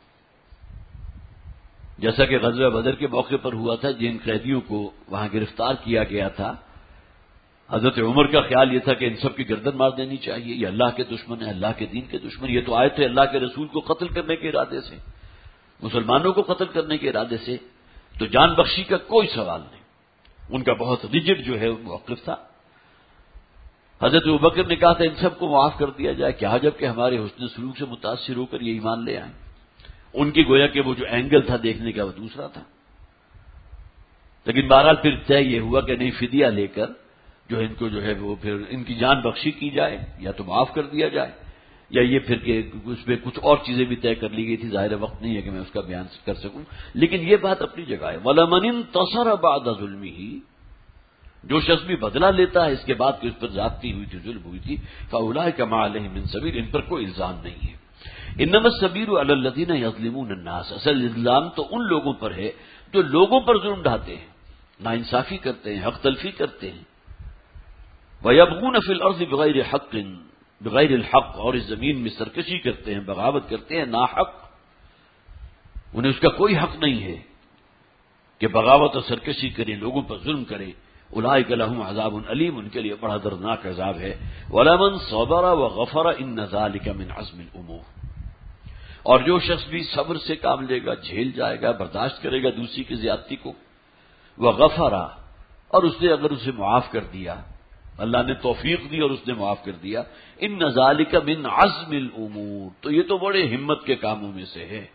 جیسا کہ غزوہ بدر کے موقع پر ہوا تھا، جن قیدیوں کو وہاں گرفتار کیا گیا تھا، حضرت عمر کا خیال یہ تھا کہ ان سب کی گردن مار دینی چاہیے، یہ اللہ کے دشمن ہیں، اللہ کے دین کے دشمن، یہ تو آئے تھے اللہ کے رسول کو قتل کرنے کے ارادے سے، مسلمانوں کو قتل کرنے کے ارادے سے، تو جان بخشی کا کوئی سوال نہیں۔ ان کا بہت ریجڈ جو ہے موقف تھا۔ حضرت ابوبکر نے کہا تھا ان سب کو معاف کر دیا جائے، کیا جب کہ ہمارے حسن سلوک سے متاثر ہو کر یہ ایمان لے آئیں۔ ان کی گویا کہ وہ جو اینگل تھا دیکھنے کا وہ دوسرا تھا، لیکن بہرحال پھر طے یہ ہوا کہ نہیں، فدیہ لے کر جو ان کو جو ہے وہ پھر ان کی جان بخشی کی جائے، یا تو معاف کر دیا جائے، یا یہ پھر کہ اس میں کچھ اور چیزیں بھی طے کر لی گئی تھی، ظاہر وقت نہیں ہے کہ میں اس کا بیان کر سکوں، لیکن یہ بات اپنی جگہ ہے۔ وَلَمَنِ انتَصَرَ بَعْدَ ظُلْمِهِ، جو شخص بھی بدلہ لیتا ہے اس کے بعد کہ اس پر زیادتی ہوئی تھی، ظلم ہوئی تھی، فَأُولَٰئِکَ مَا عَلَيْهِم مِّن سَبِيلٍ، ان پر کوئی الزام نہیں ہے۔ انما السبیل علی الذین یظلمون الناس، اصل الزام تو ان لوگوں پر ہے جو لوگوں پر ظلم ڈھاتے ہیں، ناانصافی کرتے ہیں، حق تلفی کرتے ہیں، وَيَبْغُونَ فِي الْأَرْضِ بِغَيْرِ حَقٍّ، بغیر الحق، اور اس زمین میں سرکشی کرتے ہیں، بغاوت کرتے ہیں ناحق، انہیں اس کا کوئی حق نہیں ہے کہ بغاوت اور سرکشی کریں، لوگوں پر ظلم کریں۔ اولئک لہم عذاب علیم، ان کے لیے بڑا دردناک عذاب ہے۔ وَلَمَنْ صَبَرَ وَغَفَرَ إِنَّ ذَلِكَ مِنْ عَزْمِ الْأُمُورِ، اور جو شخص بھی صبر سے کام لے گا، جھیل جائے گا، برداشت کرے گا دوسری کی زیادتی کو، وَغَفَرَ، اور اس نے اگر اسے معاف کر دیا، اللہ نے توفیق دی اور اس نے معاف کر دیا، ان ذالک من عزم الامور، تو یہ تو بڑے ہمت کے کاموں میں سے ہے۔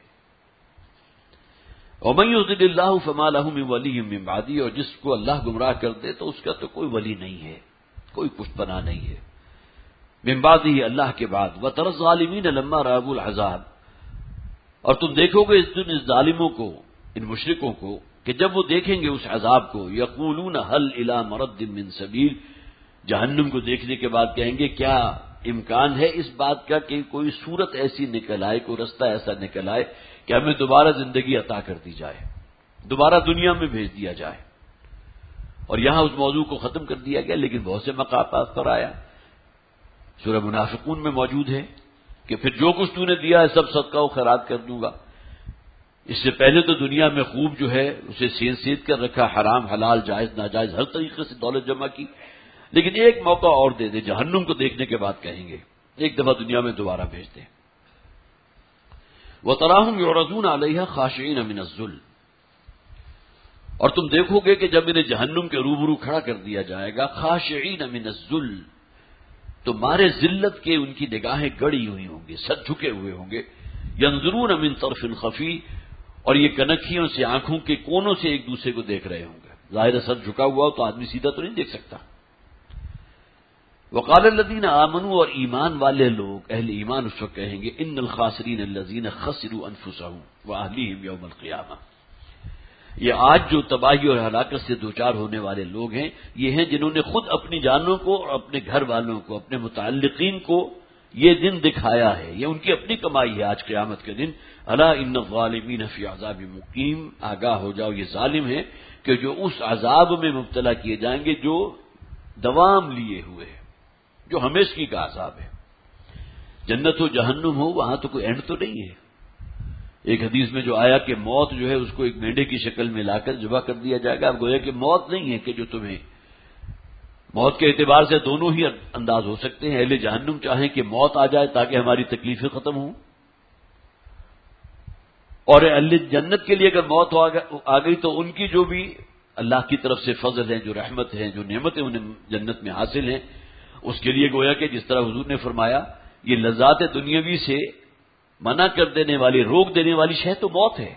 ومن یضلل اللہ فما له من ولی من بعدہ، اور جس کو اللہ گمراہ کر دے تو اس کا تو کوئی ولی نہیں ہے، کوئی پشت پناہ نہیں ہے، من بعدہ، اللہ کے بعد۔ وترى الظالمین لما رأوا العذاب، اور تم دیکھو گے اس دن اس ظالموں کو، ان مشرکوں کو، کہ جب وہ دیکھیں گے اس عذاب کو، یقولون هل الی مرد من سبیل، جہنم کو دیکھنے کے بعد کہیں گے کیا امکان ہے اس بات کا کہ کوئی صورت ایسی نکل آئے، کوئی رستہ ایسا نکل آئے کہ ہمیں دوبارہ زندگی عطا کر دی جائے، دوبارہ دنیا میں بھیج دیا جائے۔ اور یہاں اس موضوع کو ختم کر دیا گیا، لیکن بہت سے مقامات پر آیا، سورہ منافقون میں موجود ہے کہ پھر جو کچھ تو نے دیا ہے سب صدقہ و خیرات کر دوں گا۔ اس سے پہلے تو دنیا میں خوب جو ہے اسے سید کر رکھا، حرام حلال جائز ناجائز ہر طریقے سے دولت جمع کی، لیکن ایک موقع اور دے دے، جہنم کو دیکھنے کے بعد کہیں گے ایک دفعہ دنیا میں دوبارہ بھیج دیں۔ وَتَرَاهُمْ يُعْرَضُونَ عَلَيْهَا خَاشِعِينَ مِنَ الذُّلِّ، اور تم دیکھو گے کہ جب انہیں جہنم کے روبرو کھڑا کر دیا جائے گا، خاشعین من الذل، تو مارے ذلت کے ان کی نگاہیں گڑی ہوئی ہوں گی، سر جھکے ہوئے ہوں گے، ینظرون من طرف خفی، اور یہ کنکھیوں سے، آنکھوں کے کونوں سے ایک دوسرے کو دیکھ رہے ہوں گے۔ ظاہر سر جھکا ہوا ہو تو آدمی سیدھا تو نہیں دیکھ سکتا۔ وقال الذین آمنوا، اور ایمان والے لوگ، اہل ایمان اس وقت کہیں گے، ان الخاسرین الذین خسروا انفسهم واہلیہم یوم القیامہ، یہ آج جو تباہی اور ہلاکت سے دوچار ہونے والے لوگ ہیں، یہ ہیں جنہوں نے خود اپنی جانوں کو اور اپنے گھر والوں کو، اپنے متعلقین کو یہ دن دکھایا ہے، یہ ان کی اپنی کمائی ہے آج قیامت کے دن۔ الا ان الظالمین فی عذاب مقیم، آگاہ ہو جاؤ یہ ظالم ہیں کہ جو اس عذاب میں مبتلا کیے جائیں گے جو دوام لیے ہوئے ہے، جو ہمیشگی کا عذاب ہے۔ جنت ہو جہنم ہو، وہاں تو کوئی اینڈ تو نہیں ہے، ایک حدیث میں جو آیا کہ موت جو ہے اس کو ایک مینڈے کی شکل میں لا کر ذبح کر دیا جائے گا. اب گویا کہ موت نہیں ہے کہ جو تمہیں موت کے اعتبار سے دونوں ہی انداز ہو سکتے ہیں. اہل جہنم چاہیں کہ موت آ جائے تاکہ ہماری تکلیفیں ختم ہوں، اور اہل جنت کے لیے اگر موت آ گئی تو ان کی جو بھی اللہ کی طرف سے فضل ہیں، جو رحمت ہیں، جو نعمتیں انہیں جنت میں حاصل ہیں، اس کے لیے گویا کہ جس طرح حضور نے فرمایا یہ لذات دنیاوی سے منع کر دینے والی، روک دینے والی شے تو موت ہے.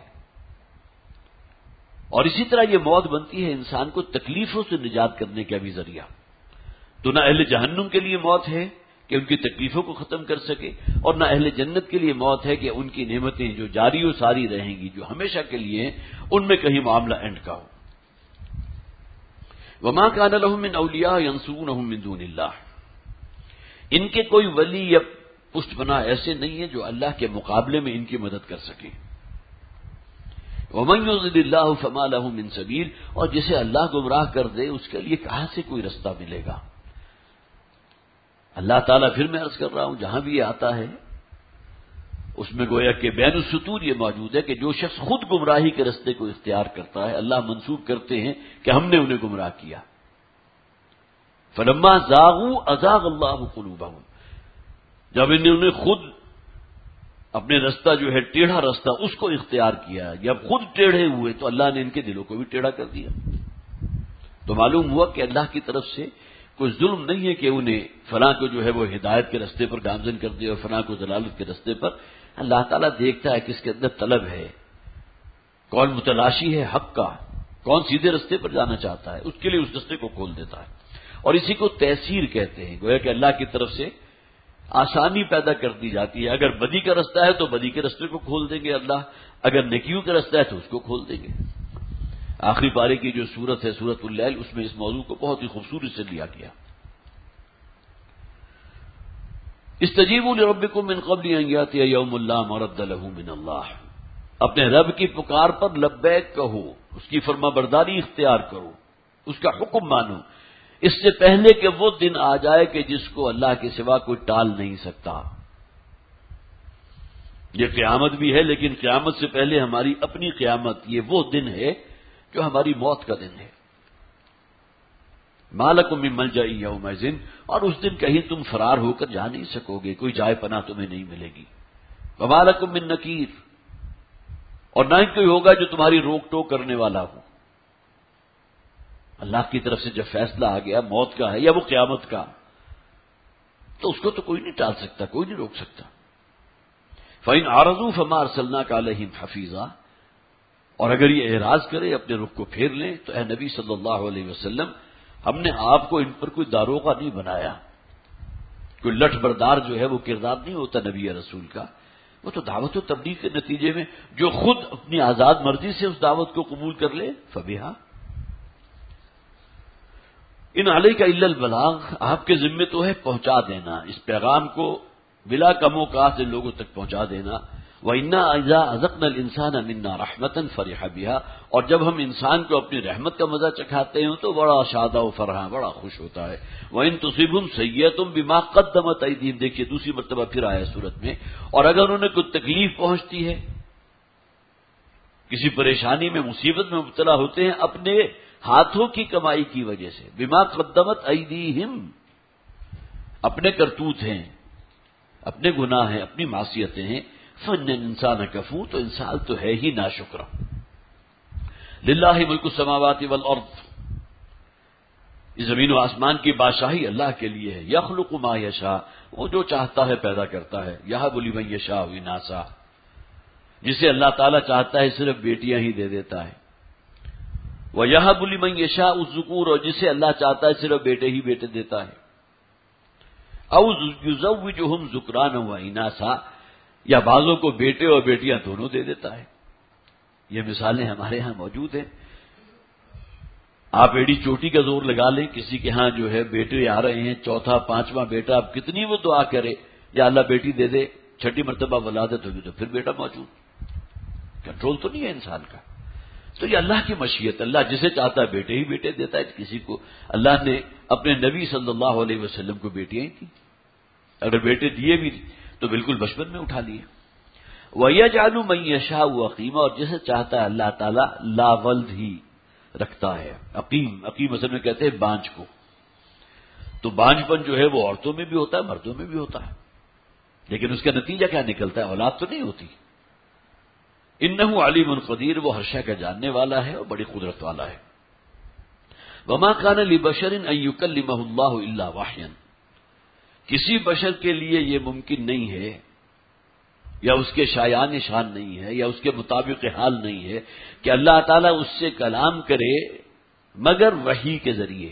اور اسی طرح یہ موت بنتی ہے انسان کو تکلیفوں سے نجات کرنے کا بھی ذریعہ. تو نہ اہل جہنم کے لیے موت ہے کہ ان کی تکلیفوں کو ختم کر سکے، اور نہ اہل جنت کے لیے موت ہے کہ ان کی نعمتیں جو جاری و ساری رہیں گی، جو ہمیشہ کے لیے ہیں، ان میں کہیں معاملہ اینڈ کا ہو. وما كان لهم من اولیاء ينصرونهم من دون اللہ، ان کے کوئی ولی یا پشت بنا ایسے نہیں ہیں جو اللہ کے مقابلے میں ان کی مدد کر سکیں. ومن يضلل اللہ فما له من سبیل، اور جسے اللہ گمراہ کر دے اس کے لیے کہاں سے کوئی رستہ ملے گا. اللہ تعالیٰ پھر میں عرض کر رہا ہوں جہاں بھی یہ آتا ہے اس میں گویا کہ بین السطور یہ موجود ہے کہ جو شخص خود گمراہی کے رستے کو اختیار کرتا ہے اللہ منسوب کرتے ہیں کہ ہم نے انہیں گمراہ کیا. فلما زاغوا ازاغ اللہ قلوبہم، جب انہوں نے خود اپنے رستہ جو ہے ٹیڑھا رستہ اس کو اختیار کیا، جب خود ٹیڑھے ہوئے تو اللہ نے ان کے دلوں کو بھی ٹیڑھا کر دیا. تو معلوم ہوا کہ اللہ کی طرف سے کوئی ظلم نہیں ہے کہ انہیں فلاں کو جو ہے وہ ہدایت کے رستے پر گامزن کر دے اور فلاں کو ضلالت کے رستے پر. اللہ تعالیٰ دیکھتا ہے کس کے اندر طلب ہے، کون متلاشی ہے حق کا، کون سیدھے رستے پر جانا چاہتا ہے، اس کے لیے اس رستے کو کھول دیتا ہے. اور اسی کو تیسیر کہتے ہیں، گویا کہ اللہ کی طرف سے آسانی پیدا کر دی جاتی ہے. اگر بدی کا رستہ ہے تو بدی کے رستے کو کھول دیں گے اللہ، اگر نیکیوں کا رستہ ہے تو اس کو کھول دیں گے. آخری پارے کی جو سورت ہے سورت اللیل، اس میں اس موضوع کو بہت ہی خوبصورتی سے لیا گیا. استجیبوا لربکم من قبل ان یاتی یوم لا مرد له من اللہ، اپنے رب کی پکار پر لبیک کہو، اس کی فرما برداری اختیار کرو، اس کا حکم مانو، اس سے پہلے کہ وہ دن آ جائے کہ جس کو اللہ کے سوا کوئی ٹال نہیں سکتا. یہ قیامت بھی ہے، لیکن قیامت سے پہلے ہماری اپنی قیامت، یہ وہ دن ہے جو ہماری موت کا دن ہے. مالکم من ملجأ یومئذ، اور اس دن کہیں تم فرار ہو کر جا نہیں سکو گے، کوئی جائے پناہ تمہیں نہیں ملے گی. ومالکم من نکیر، اور نہ ہی کوئی ہوگا جو تمہاری روک ٹوک کرنے والا ہو. اللہ کی طرف سے جب فیصلہ آ گیا موت کا ہے یا وہ قیامت کا، تو اس کو تو کوئی نہیں ٹال سکتا، کوئی نہیں روک سکتا. فَإِنْ عَرَضُوا فَمَا أَرْسَلْنَاكَ عَلَيْهِمْ حَفِيظًا، اور اگر یہ اعراض کرے اپنے رخ کو پھیر لیں تو اے نبی صلی اللہ علیہ وسلم ہم نے آپ کو ان پر کوئی داروغہ نہیں بنایا. کوئی لٹھ بردار جو ہے وہ کردار نہیں ہوتا نبی یا رسول کا. وہ تو دعوت و تبلیغ کے نتیجے میں جو خود اپنی آزاد مرضی سے اس دعوت کو قبول کر لے فبہا. ان علیک الا البلاغ، آپ کے ذمے تو ہے پہنچا دینا اس پیغام کو بلا کم و کاست لوگوں تک پہنچا دینا. وَإِنَّا إِذَا أَذَقْنَا الْإِنسَانَ مِنَّا رَحْمَةً فَرِحَ بِهَا، اور جب ہم انسان کو اپنی رحمت کا مزہ چکھاتے ہیں تو بڑا شادہ و فرحاں، بڑا خوش ہوتا ہے. وَإِن تُصِبْهُمْ سَيِّئَةٌ بِمَا قَدَّمَتْ أَيْدِيهِمْ، دیکھیے دوسری مرتبہ پھر آیا سورت میں، اور اگر انہیں کوئی تکلیف پہنچتی ہے، کسی پریشانی میں مصیبت میں مبتلا ہوتے ہیں اپنے ہاتھوں کی کمائی کی وجہ سے، بِمَا قَدَّمَتْ أَيْدِيهِمْ، اپنے کرتوت ہیں، اپنے گناہ ہیں، اپنی معصیتیں ہیں، فَإِنَّ الْإِنسَانَ كَفُورٌ، تو انسان تو ہے ہی ناشکرا. لِلَّهِ مُلْكُ السَّمَاوَاتِ وَالْأَرْضِ، اس زمین و آسمان کی بادشاہی اللہ کے لیے ہے. يَخْلُقُ مَا يَشَاءُ، وہ جو چاہتا ہے پیدا کرتا ہے. يَهَبُ لِمَن يَشَاءُ إِنَاثًا، جسے اللہ تعالیٰ چاہتا ہے صرف بیٹیاں ہی دے دیتا ہے. وَيَهَبُ لِمَن يَشَاءُ الذُّكُورَ، اور جسے اللہ چاہتا ہے صرف بیٹے ہی بیٹے دیتا ہے. أَوْ يُزَوِّجُهُمْ ذُكْرَانًا وَإِنَاثًا، یا بعضوں کو بیٹے اور بیٹیاں دونوں دے دیتا ہے. یہ مثالیں ہمارے ہاں موجود ہیں. آپ ایڑی چوٹی کا زور لگا لیں، کسی کے ہاں جو ہے بیٹے آ رہے ہیں، چوتھا پانچواں بیٹا، اب کتنی وہ دعا کرے یا اللہ بیٹی دے دے، چھٹی مرتبہ ولادت ہوگی تو پھر بیٹا موجود. کنٹرول تو نہیں ہے انسان کا. تو یہ اللہ کی مشیت، اللہ جسے چاہتا ہے بیٹے ہی بیٹے دیتا ہے. کسی کو اللہ نے اپنے نبی صلی اللہ علیہ وسلم کو بیٹیاں ہی تھیں، اگر بیٹے دیے بھی تو بالکل بچپن میں اٹھا لیے. وَيَجْعَلُ مَن يَشَاءُ عَقِيمًا، اور جسے چاہتا ہے اللہ تعالیٰ لا ولد ہی رکھتا ہے۔ عقیم اصل میں کہتے ہیں بانج کو، تو بانج پن جو ہے وہ عورتوں میں بھی ہوتا ہے مردوں میں بھی ہوتا ہے، لیکن اس کا نتیجہ کیا نکلتا ہے؟ اولاد تو نہیں ہوتی۔ انہ علیم قدیر، وہ ہر شے کا جاننے والا ہے اور بڑی قدرت والا ہے۔ وما کان لبشر ان یکلمہ اللہ الا وحیا، کسی بشر کے لیے یہ ممکن نہیں ہے، یا اس کے شایان شان نہیں ہے، یا اس کے مطابق حال نہیں ہے کہ اللہ تعالیٰ اس سے کلام کرے مگر وحی کے ذریعے۔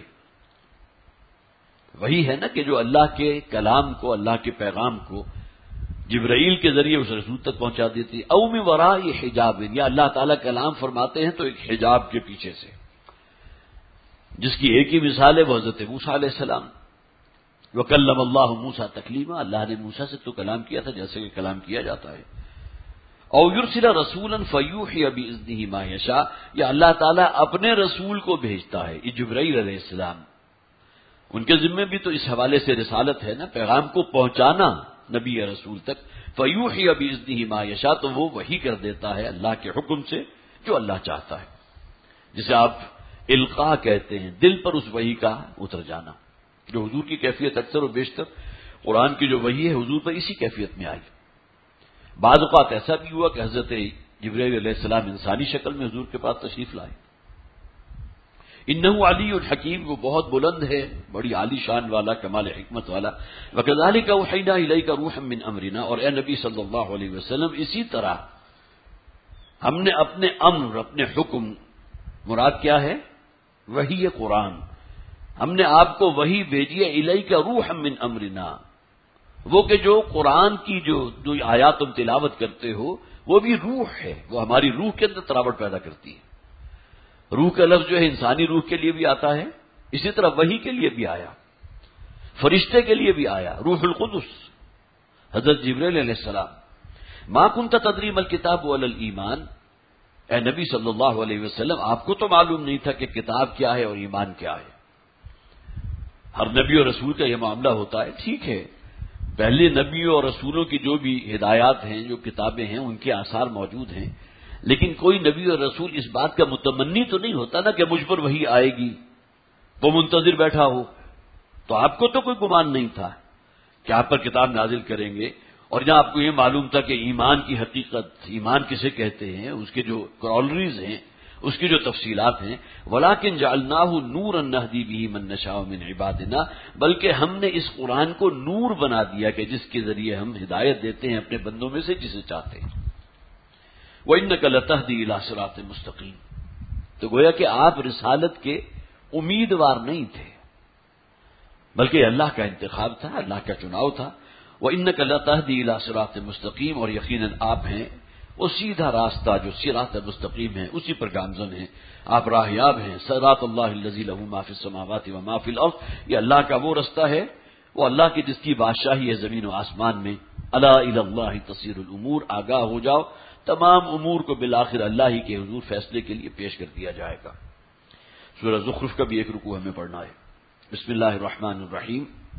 وہی ہے نا کہ جو اللہ کے کلام کو، اللہ کے پیغام کو جبرائیل کے ذریعے اس رسول تک پہنچا دیتی۔ او من وراء حجاب، یا اللہ تعالیٰ کلام فرماتے ہیں تو ایک حجاب کے پیچھے سے، جس کی ایک ہی مثال ہے وہ حضرت موسیٰ علیہ السلام۔ وَكَلَّمَ اللَّهُ مُوسَىٰ تَكْلِيمًا، اللہ نے موسیٰ سے تو کلام کیا تھا جیسے کہ کلام کیا جاتا ہے۔ او یرسل رسولا فیوحی بإذنہ ما یشاء، یا اللہ تعالیٰ اپنے رسول کو بھیجتا ہے، یہ جبرائیل علیہ السلام، ان کے ذمے بھی تو اس حوالے سے رسالت ہے نا، پیغام کو پہنچانا نبی یا رسول تک۔ فیوحی بإذنہ ما یشاء، تو وہ وحی کر دیتا ہے اللہ کے حکم سے جو اللہ چاہتا ہے، جسے آپ القاء کہتے ہیں، دل پر اس وحی کا اتر جانا، جو حضور کی کیفیت اکثر و بیشتر قرآن کی جو وحی ہے حضور پر اسی کیفیت میں آئی۔ بعض اوقات ایسا بھی ہوا کہ حضرت جبرائیل علیہ السلام انسانی شکل میں حضور کے پاس تشریف لائے۔ انہ علی الحکیم، وہ بہت بلند ہے، بڑی عالی شان والا، کمال حکمت والا۔ وکذالک اوحینا الیک روحا من امرنا، اور اے نبی صلی اللہ علیہ وسلم اسی طرح ہم نے اپنے امر، اپنے حکم، مراد کیا ہے؟ وحی قرآن، ہم نے آپ کو وحی بھیجی ہے الیک روحا من امرنا، وہ کہ جو قرآن کی جو آیات تم تلاوت کرتے ہو وہ بھی روح ہے، وہ ہماری روح کے اندر تراوٹ پیدا کرتی ہے۔ روح کا لفظ جو ہے انسانی روح کے لیے بھی آتا ہے، اسی طرح وحی کے لیے بھی آیا، فرشتے کے لیے بھی آیا، روح القدس حضرت جبرائیل علیہ السلام۔ ما کنت تدری ما الکتاب ولا الایمان، اے نبی صلی اللہ علیہ وسلم آپ کو تو معلوم نہیں تھا کہ کتاب کیا ہے اور ایمان کیا ہے۔ ہر نبی اور رسول کا یہ معاملہ ہوتا ہے، ٹھیک ہے، پہلے نبیوں اور رسولوں کی جو بھی ہدایات ہیں، جو کتابیں ہیں، ان کے آثار موجود ہیں، لیکن کوئی نبی اور رسول اس بات کا متمنی تو نہیں ہوتا نا کہ مجھ پر وحی آئے گی، وہ منتظر بیٹھا ہو۔ تو آپ کو تو کوئی گمان نہیں تھا کہ آپ پر کتاب نازل کریں گے، اور جہاں آپ کو یہ معلوم تھا کہ ایمان کی حقیقت، ایمان کسے کہتے ہیں، اس کے جو کرالریز ہیں، اس کی جو تفصیلات ہیں، وَلَٰكِن جَعَلْنَاهُ نُورًا نَّهْدِي بِهِ مَن نَّشَاءُ مِنْ عِبَادِنَا، بلکہ ہم نے اس قرآن کو نور بنا دیا کہ جس کے ذریعے ہم ہدایت دیتے ہیں اپنے بندوں میں سے جسے چاہتے ہیں۔ وَإِنَّكَ لَتَهْدِي إِلَىٰ صِرَاطٍ مُّسْتَقِيمٍ، تو گویا کہ آپ رسالت کے امیدوار نہیں تھے، بلکہ اللہ کا انتخاب تھا، اللہ کا چناؤ تھا۔ وَإِنَّكَ لَتَهْدِي إِلَىٰ صِرَاطٍ مُّسْتَقِيمٍ، اور یقیناً آپ ہیں وہ سیدھا راستہ جو صراط مستقیم ہے، اسی پر گامزن ہیں، آپ راہیاب ہیں۔ صراط اللہ الذی لہ ما فی السماوات و ما فی الارض، یہ اللہ کا وہ رستہ ہے، وہ اللہ کی جس کی بادشاہی ہے زمین و آسمان میں۔ الا الی اللہ تصیر الامور، آگاہ ہو جاؤ، تمام امور کو بالآخر اللہ ہی کے حضور فیصلے کے لیے پیش کر دیا جائے گا۔ سورہ زخرف کا بھی ایک رکوع ہمیں پڑھنا ہے۔ بسم اللہ الرحمن الرحیم،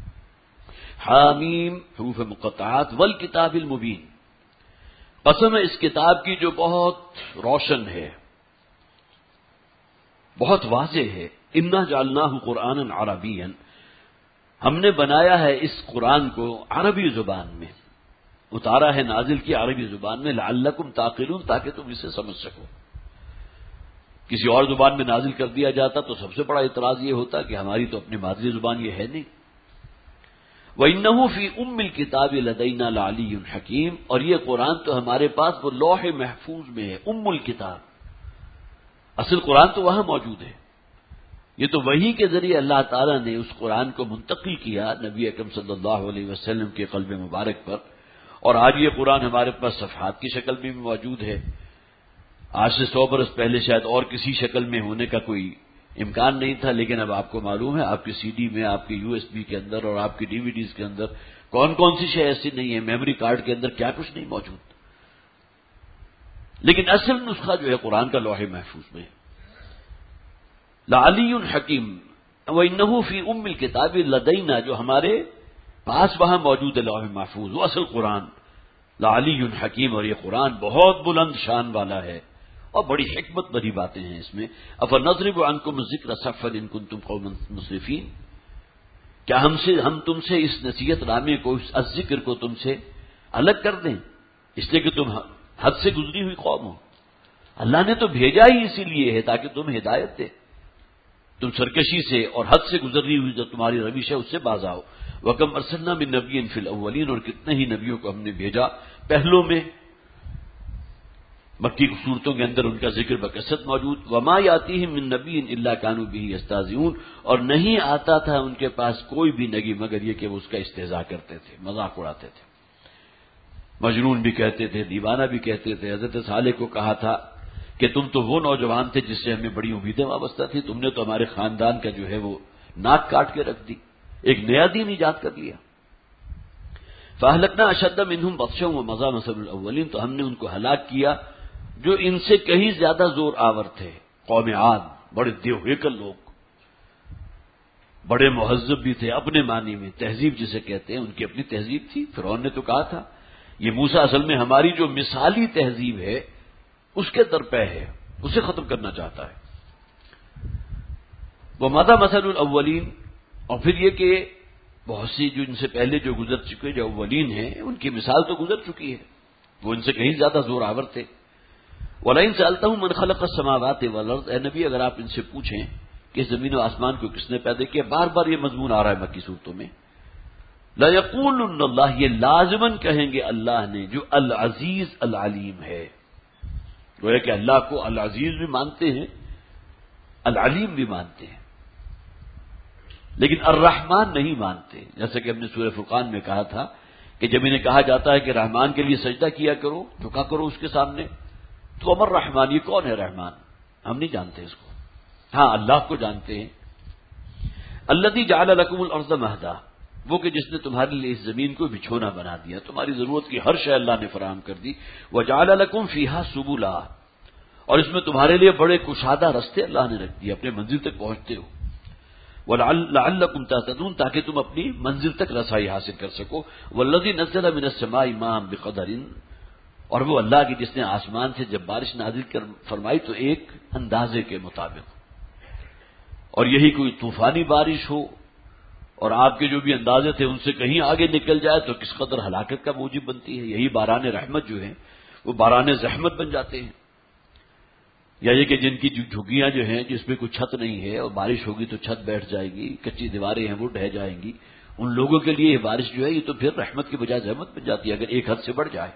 حامیم، حروف مقطعات، والکتاب المبین، قسم ہے اس کتاب کی جو بہت روشن ہے، بہت واضح ہے۔ انا جعلناہ قرآنا عربیا، ہم نے بنایا ہے اس قرآن کو عربی زبان میں، اتارا ہے، نازل کیا عربی زبان میں، لعلکم تعقلون، تاکہ تم اسے سمجھ سکو۔ کسی اور زبان میں نازل کر دیا جاتا تو سب سے بڑا اعتراض یہ ہوتا کہ ہماری تو اپنی مادری زبان یہ ہے نہیں۔ وَإِنَّهُ فِي أُمِّ الْكِتَابِ لَدَيْنَا لَعَلِيٌّ حَكِيمٌ، اور یہ قرآن تو ہمارے پاس وہ لوح محفوظ میں ہے، ام الکتاب، اصل قرآن تو وہاں موجود ہے۔ یہ تو وحی کے ذریعے اللہ تعالیٰ نے اس قرآن کو منتقل کیا نبی اکرم صلی اللہ علیہ وسلم کے قلب مبارک پر، اور آج یہ قرآن ہمارے پاس صفحات کی شکل میں بھی موجود ہے۔ آج سے 100 برس پہلے شاید اور کسی شکل میں ہونے کا کوئی امکان نہیں تھا، لیکن اب آپ کو معلوم ہے آپ کی سی ڈی میں، آپ کے یو ایس بی کے اندر اور آپ کی ڈی وی ڈیز کے اندر کون کون سی شے ایسی نہیں ہے، میموری کارڈ کے اندر کیا کچھ نہیں موجود، لیکن اصل نسخہ جو ہے قرآن کا لوح محفوظ میں ہے۔ لعلی حکیم، وَإِنَّهُ فِي أُمِّ الْكِتَابِ لَدَيْنَا، جو ہمارے پاس وہاں موجود ہے لوح محفوظ، وہ اصل قرآن، لعلی حکیم، اور یہ قرآن بہت بلند شان والا ہے اور بڑی حکمت بھری باتیں ہیں اس میں. افنضرب عنکم الذکر صفا ان کنتم قوما مسرفین، کیا ہم تم سے اس نصیحت نامے کو، اس ذکر کو تم سے الگ کر دیں اس لیے کہ تم حد سے گزری ہوئی قوم ہو؟ اللہ نے تو بھیجا ہی اسی لیے ہے تاکہ تم ہدایت دے، تم سرکشی سے اور حد سے گزری ہوئی جو تمہاری روش ہے اس سے باز آؤ. وَكَمْ أَرْسَلْنَا مِن نَبِيٍّ فِي الْأَوَّلِينَ، اور کتنے ہی نبیوں کو ہم نے بھیجا پہلوں میں، مکی صورتوں کے اندر ان کا ذکر بکثرت موجود. وَمَا يَأْتِيهِم مِّن نَبِيٍّ إِلَّا كَانُوا بِهِ يَسْتَهْزِئُونَ، اور نہیں آتا تھا ان کے پاس کوئی بھی نبی مگر یہ کہ وہ اس کا استہزاء کرتے تھے، مذاق اڑاتے تھے. مجنون بھی کہتے تھے، دیوانہ بھی کہتے تھے. حضرت صالح کو کہا تھا کہ تم تو وہ نوجوان تھے جس سے ہمیں بڑی امیدیں وابستہ تھی، تم نے تو ہمارے خاندان کا جو ہے وہ ناک کاٹ کے رکھ دی، ایک نیا دین ایجاد کر لیا. فَأَهْلَكْنَا أَشَدَّ مِنْهُمْ بَطْشًا وَمَضَىٰ مَثَلُ الْأَوَّلِينَ، تو ہم نے ان کو ہلاک کیا جو ان سے کہیں زیادہ زور آور تھے. قوم عاد بڑے دیو ہیکل لوگ، بڑے مہذب بھی تھے اپنے معنی میں، تہذیب جسے کہتے ہیں ان کی اپنی تہذیب تھی. فرعون نے تو کہا تھا یہ موسیٰ اصل میں ہماری جو مثالی تہذیب ہے اس کے درپے ہے، اسے ختم کرنا چاہتا ہے. وَمَضَىٰ مَثَلُ الْأَوَّلِينَ، اور پھر یہ کہ بہت سی جو ان سے پہلے جو گزر چکے جو اولین ہیں ان کی مثال تو گزر چکی ہے، وہ ان سے کہیں زیادہ زور آور تھے. وَلَئِن سَأَلْتَهُم مَّنْ خَلَقَ السَّمَاوَاتِ وَالْأَرْضَ، اے نبی اگر آپ ان سے پوچھیں کہ زمین و آسمان کو کس نے پیدا کیا، بار بار یہ مضمون آ رہا ہے مکی صورتوں میں. لَيَقُولُنَّ اللَّهُ، یہ لازماً کہیں گے اللہ نے جو العزیز العلیم ہے. گویا کہ اللہ کو العزیز بھی مانتے ہیں، العلیم بھی مانتے ہیں، لیکن الرحمن نہیں مانتے. جیسے کہ ہم نے سورہ فرقان میں کہا تھا کہ جب انہیں کہا جاتا ہے کہ رحمان کے لیے سجدہ کیا کرو، جھکا کرو اس کے سامنے، تو امر رحمان، یہ کون ہے رحمان؟ ہم نہیں جانتے اس کو، ہاں اللہ کو جانتے ہیں. الذی جعل لکم الارض مہدا، وہ کہ جس نے تمہارے لیے اس زمین کو بچھونا بنا دیا، تمہاری ضرورت کی ہر شے اللہ نے فراہم کر دی. وجعل لکم فیہا سبلا، اور اس میں تمہارے لیے بڑے کشادہ رستے اللہ نے رکھ دیے، اپنے منزل تک پہنچتے ہو. لعلکم تہتدون، تاکہ تم اپنی منزل تک رسائی حاصل کر سکو. والذی نزل من السماء ماء بقدر، اور وہ اللہ کی جس نے آسمان سے جب بارش نازل کر فرمائی تو ایک اندازے کے مطابق، اور یہی کوئی طوفانی بارش ہو اور آپ کے جو بھی اندازے تھے ان سے کہیں آگے نکل جائے تو کس قدر ہلاکت کا موجب بنتی ہے. یہی باران رحمت جو ہیں وہ باران زحمت بن جاتے ہیں. یا یہ کہ جن کی جھگیاں جو ہیں جس میں کوئی چھت نہیں ہے اور بارش ہوگی تو چھت بیٹھ جائے گی، کچی دیواریں ہیں وہ ڈھہ جائیں گی، ان لوگوں کے لیے یہ بارش جو ہے یہ تو پھر رحمت کی بجائے زحمت بن جاتی ہے اگر ایک حد سے بڑھ جائے.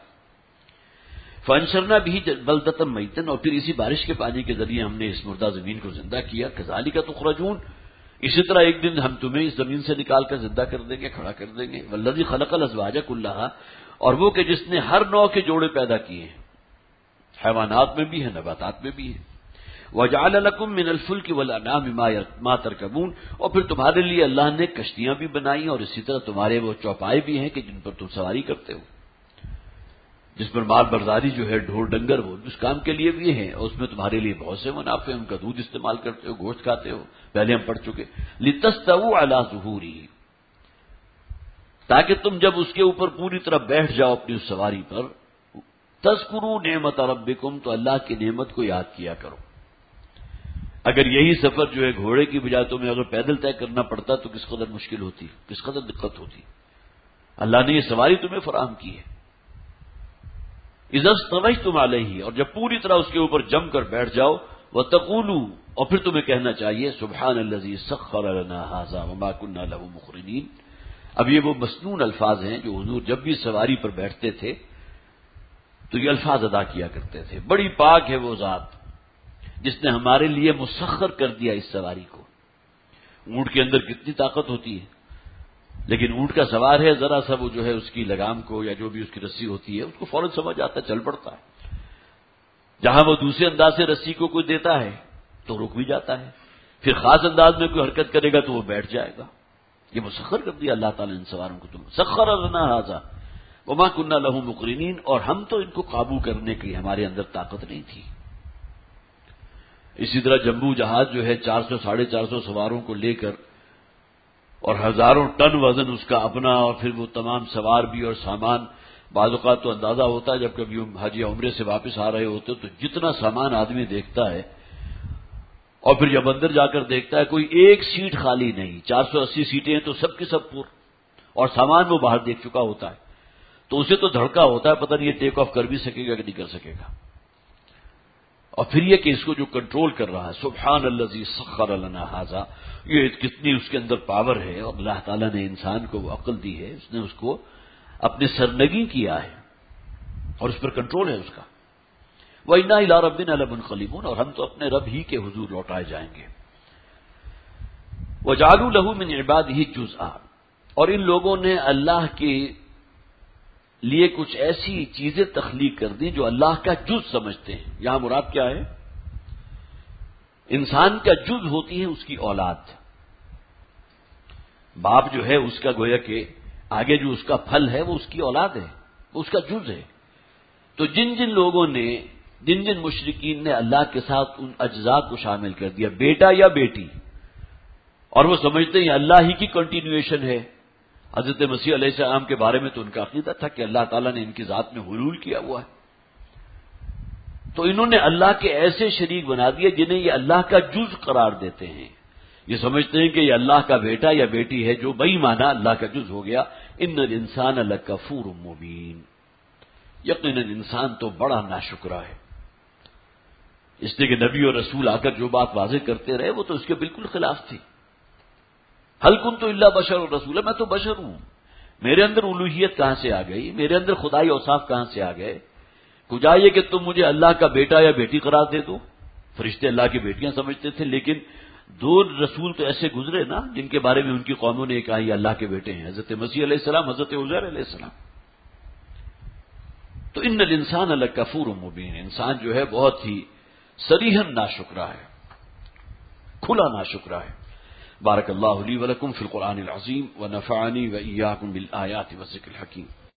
فانشرنا بھی بلدۃ میتا، اور پھر اسی بارش کے پانی کے ذریعے ہم نے اس مردہ زمین کو زندہ کیا. کذالک تخرجون، اسی طرح ایک دن ہم تمہیں اس زمین سے نکال کر زندہ کر دیں گے، کھڑا کر دیں گے. والذی خلق الازواج کلھا، اور وہ کہ جس نے ہر نوع کے جوڑے پیدا کیے ہیں، حیوانات میں بھی ہیں نباتات میں بھی ہیں. وجعل لکم من الفلک والانعام ما ترکبون، اور پھر تمہارے لیے اللہ نے کشتیاں بھی بنائی اور اسی طرح تمہارے وہ چوپائے بھی ہیں کہ جن پر تم سواری کرتے ہو، جس پر مال برداری جو ہے ڈھول ڈنگر وہ اس کام کے لیے بھی ہیں، اور اس میں تمہارے لیے بہت سے منافع، ان کا دودھ استعمال کرتے ہو، گوشت کھاتے ہو، پہلے ہم پڑھ چکے. لتستووا علی ظہورہ، تاکہ تم جب اس کے اوپر پوری طرح بیٹھ جاؤ اپنی اس سواری پر، تذکروا نعمت ربکم، تو اللہ کی نعمت کو یاد کیا کرو. اگر یہی سفر جو ہے گھوڑے کی بجائے تمہیں اگر پیدل طے کرنا پڑتا تو کس قدر مشکل ہوتی، کس قدر دقت ہوتی. اللہ نے یہ سواری تمہیں فراہم کی ہے. اذا استویتم علیہ، اور جب پوری طرح اس کے اوپر جم کر بیٹھ جاؤ. وتقولوا، اور پھر تمہیں کہنا چاہیے سبحان الذی سخر لنا ھذا وما كنا له مقرنین. اب یہ وہ مسنون الفاظ ہیں جو حضور جب بھی سواری پر بیٹھتے تھے تو یہ الفاظ ادا کیا کرتے تھے. بڑی پاک ہے وہ ذات جس نے ہمارے لیے مسخر کر دیا اس سواری کو. اونٹ کے اندر کتنی طاقت ہوتی ہے، لیکن اونٹ کا سوار ہے ذرا سا وہ جو ہے اس کی لگام کو یا جو بھی اس کی رسی ہوتی ہے اس کو فوراً سمجھ آتا ہے، چل پڑتا ہے. جہاں وہ دوسرے انداز سے رسی کو کوئی دیتا ہے تو رک بھی جاتا ہے، پھر خاص انداز میں کوئی حرکت کرے گا تو وہ بیٹھ جائے گا. یہ مسخر کر دیا اللہ تعالیٰ نے ان سواروں کو. تم سخر لنا ھذا وما كنا له مقرنین، اور ہم تو ان کو قابو کرنے کی ہمارے اندر طاقت نہیں تھی. اسی طرح جمبو جہاز جو ہے 400 450 سواروں کو لے کر اور ہزاروں ٹن وزن اس کا اپنا، اور پھر وہ تمام سوار بھی اور سامان بعض اوقات تو اندازہ ہوتا ہے جب کبھی حج یا عمرے سے واپس آ رہے ہوتے تو جتنا سامان آدمی دیکھتا ہے اور پھر جب اندر جا کر دیکھتا ہے کوئی ایک سیٹ خالی نہیں، 480 سیٹیں ہیں تو سب کی سب پور، اور سامان وہ باہر دیکھ چکا ہوتا ہے، تو اسے تو دھڑکا ہوتا ہے پتہ نہیں یہ ٹیک آف کر بھی سکے گا کہ نہیں کر سکے گا۔ اور پھر یہ کہ اس کو جو کنٹرول کر رہا ہے، سبحان الذی سخر لنا ھذا، یہ کتنی اس کے اندر پاور ہے، اور اللہ تعالیٰ نے انسان کو وہ عقل دی ہے، اس نے اس کو اپنے سرنگی کیا ہے اور اس پر کنٹرول ہے اس کا۔ وَإِنَّا إِلَىٰ رَبِّنَا لَمُنْقَلِبُونَ، اور ہم تو اپنے رب ہی کے حضور لوٹائے جائیں گے۔ وَجَعَلُوا لَهُ مِنْ عِبَادِهِ جُزْءًا، اور ان لوگوں نے اللہ کے لیے کچھ ایسی چیزیں تخلیق کر دی جو اللہ کا جز سمجھتے ہیں۔ یہاں مراد کیا ہے؟ انسان کا جز ہوتی ہے اس کی اولاد، باپ جو ہے اس کا گویا کہ آگے جو اس کا پھل ہے وہ اس کی اولاد ہے، وہ اس کا جز ہے۔ تو جن جن لوگوں نے، جن جن مشرکین نے اللہ کے ساتھ ان اجزاء کو شامل کر دیا، بیٹا یا بیٹی، اور وہ سمجھتے ہیں اللہ ہی کی کنٹینیویشن ہے۔ حضرت مسیح علیہ السلام کے بارے میں تو ان کا عقیدہ تھا کہ اللہ تعالیٰ نے ان کی ذات میں حلول کیا ہوا ہے، تو انہوں نے اللہ کے ایسے شریک بنا دیے جنہیں یہ اللہ کا جز قرار دیتے ہیں، یہ سمجھتے ہیں کہ یہ اللہ کا بیٹا یا بیٹی ہے، جو بے معنی اللہ کا جز ہو گیا۔ ان الانسان لکفور مبین، یقیناً انسان تو بڑا ناشکرا ہے، اس لیے کہ نبی اور رسول آ کر جو بات واضح کرتے رہے وہ تو اس کے بالکل خلاف تھی۔ حل کنت الا بشر رسول، میں تو بشر ہوں، میرے اندر الوہیت کہاں سے آ گئی، میرے اندر خدائی اوصاف کہاں سے آ گئے؟ کجا یہ کہ تم مجھے اللہ کا بیٹا یا بیٹی قرار دے دو۔ فرشتے اللہ کی بیٹیاں سمجھتے تھے، لیکن دو رسول تو ایسے گزرے نا جن کے بارے میں ان کی قوموں نے کہا یہ اللہ کے بیٹے ہیں، حضرت مسیح علیہ السلام، حضرت عزیر علیہ السلام۔ تو ان الانسان لکفور مبین، انسان جو ہے بہت ہی صریحاً ناشکرا ہے، کھلا ناشکرا ہے۔ بارک اللہ لی ولکم فی القرآن العظیم ونفعنی وإیاکم بالآیات والذکر الحکیم۔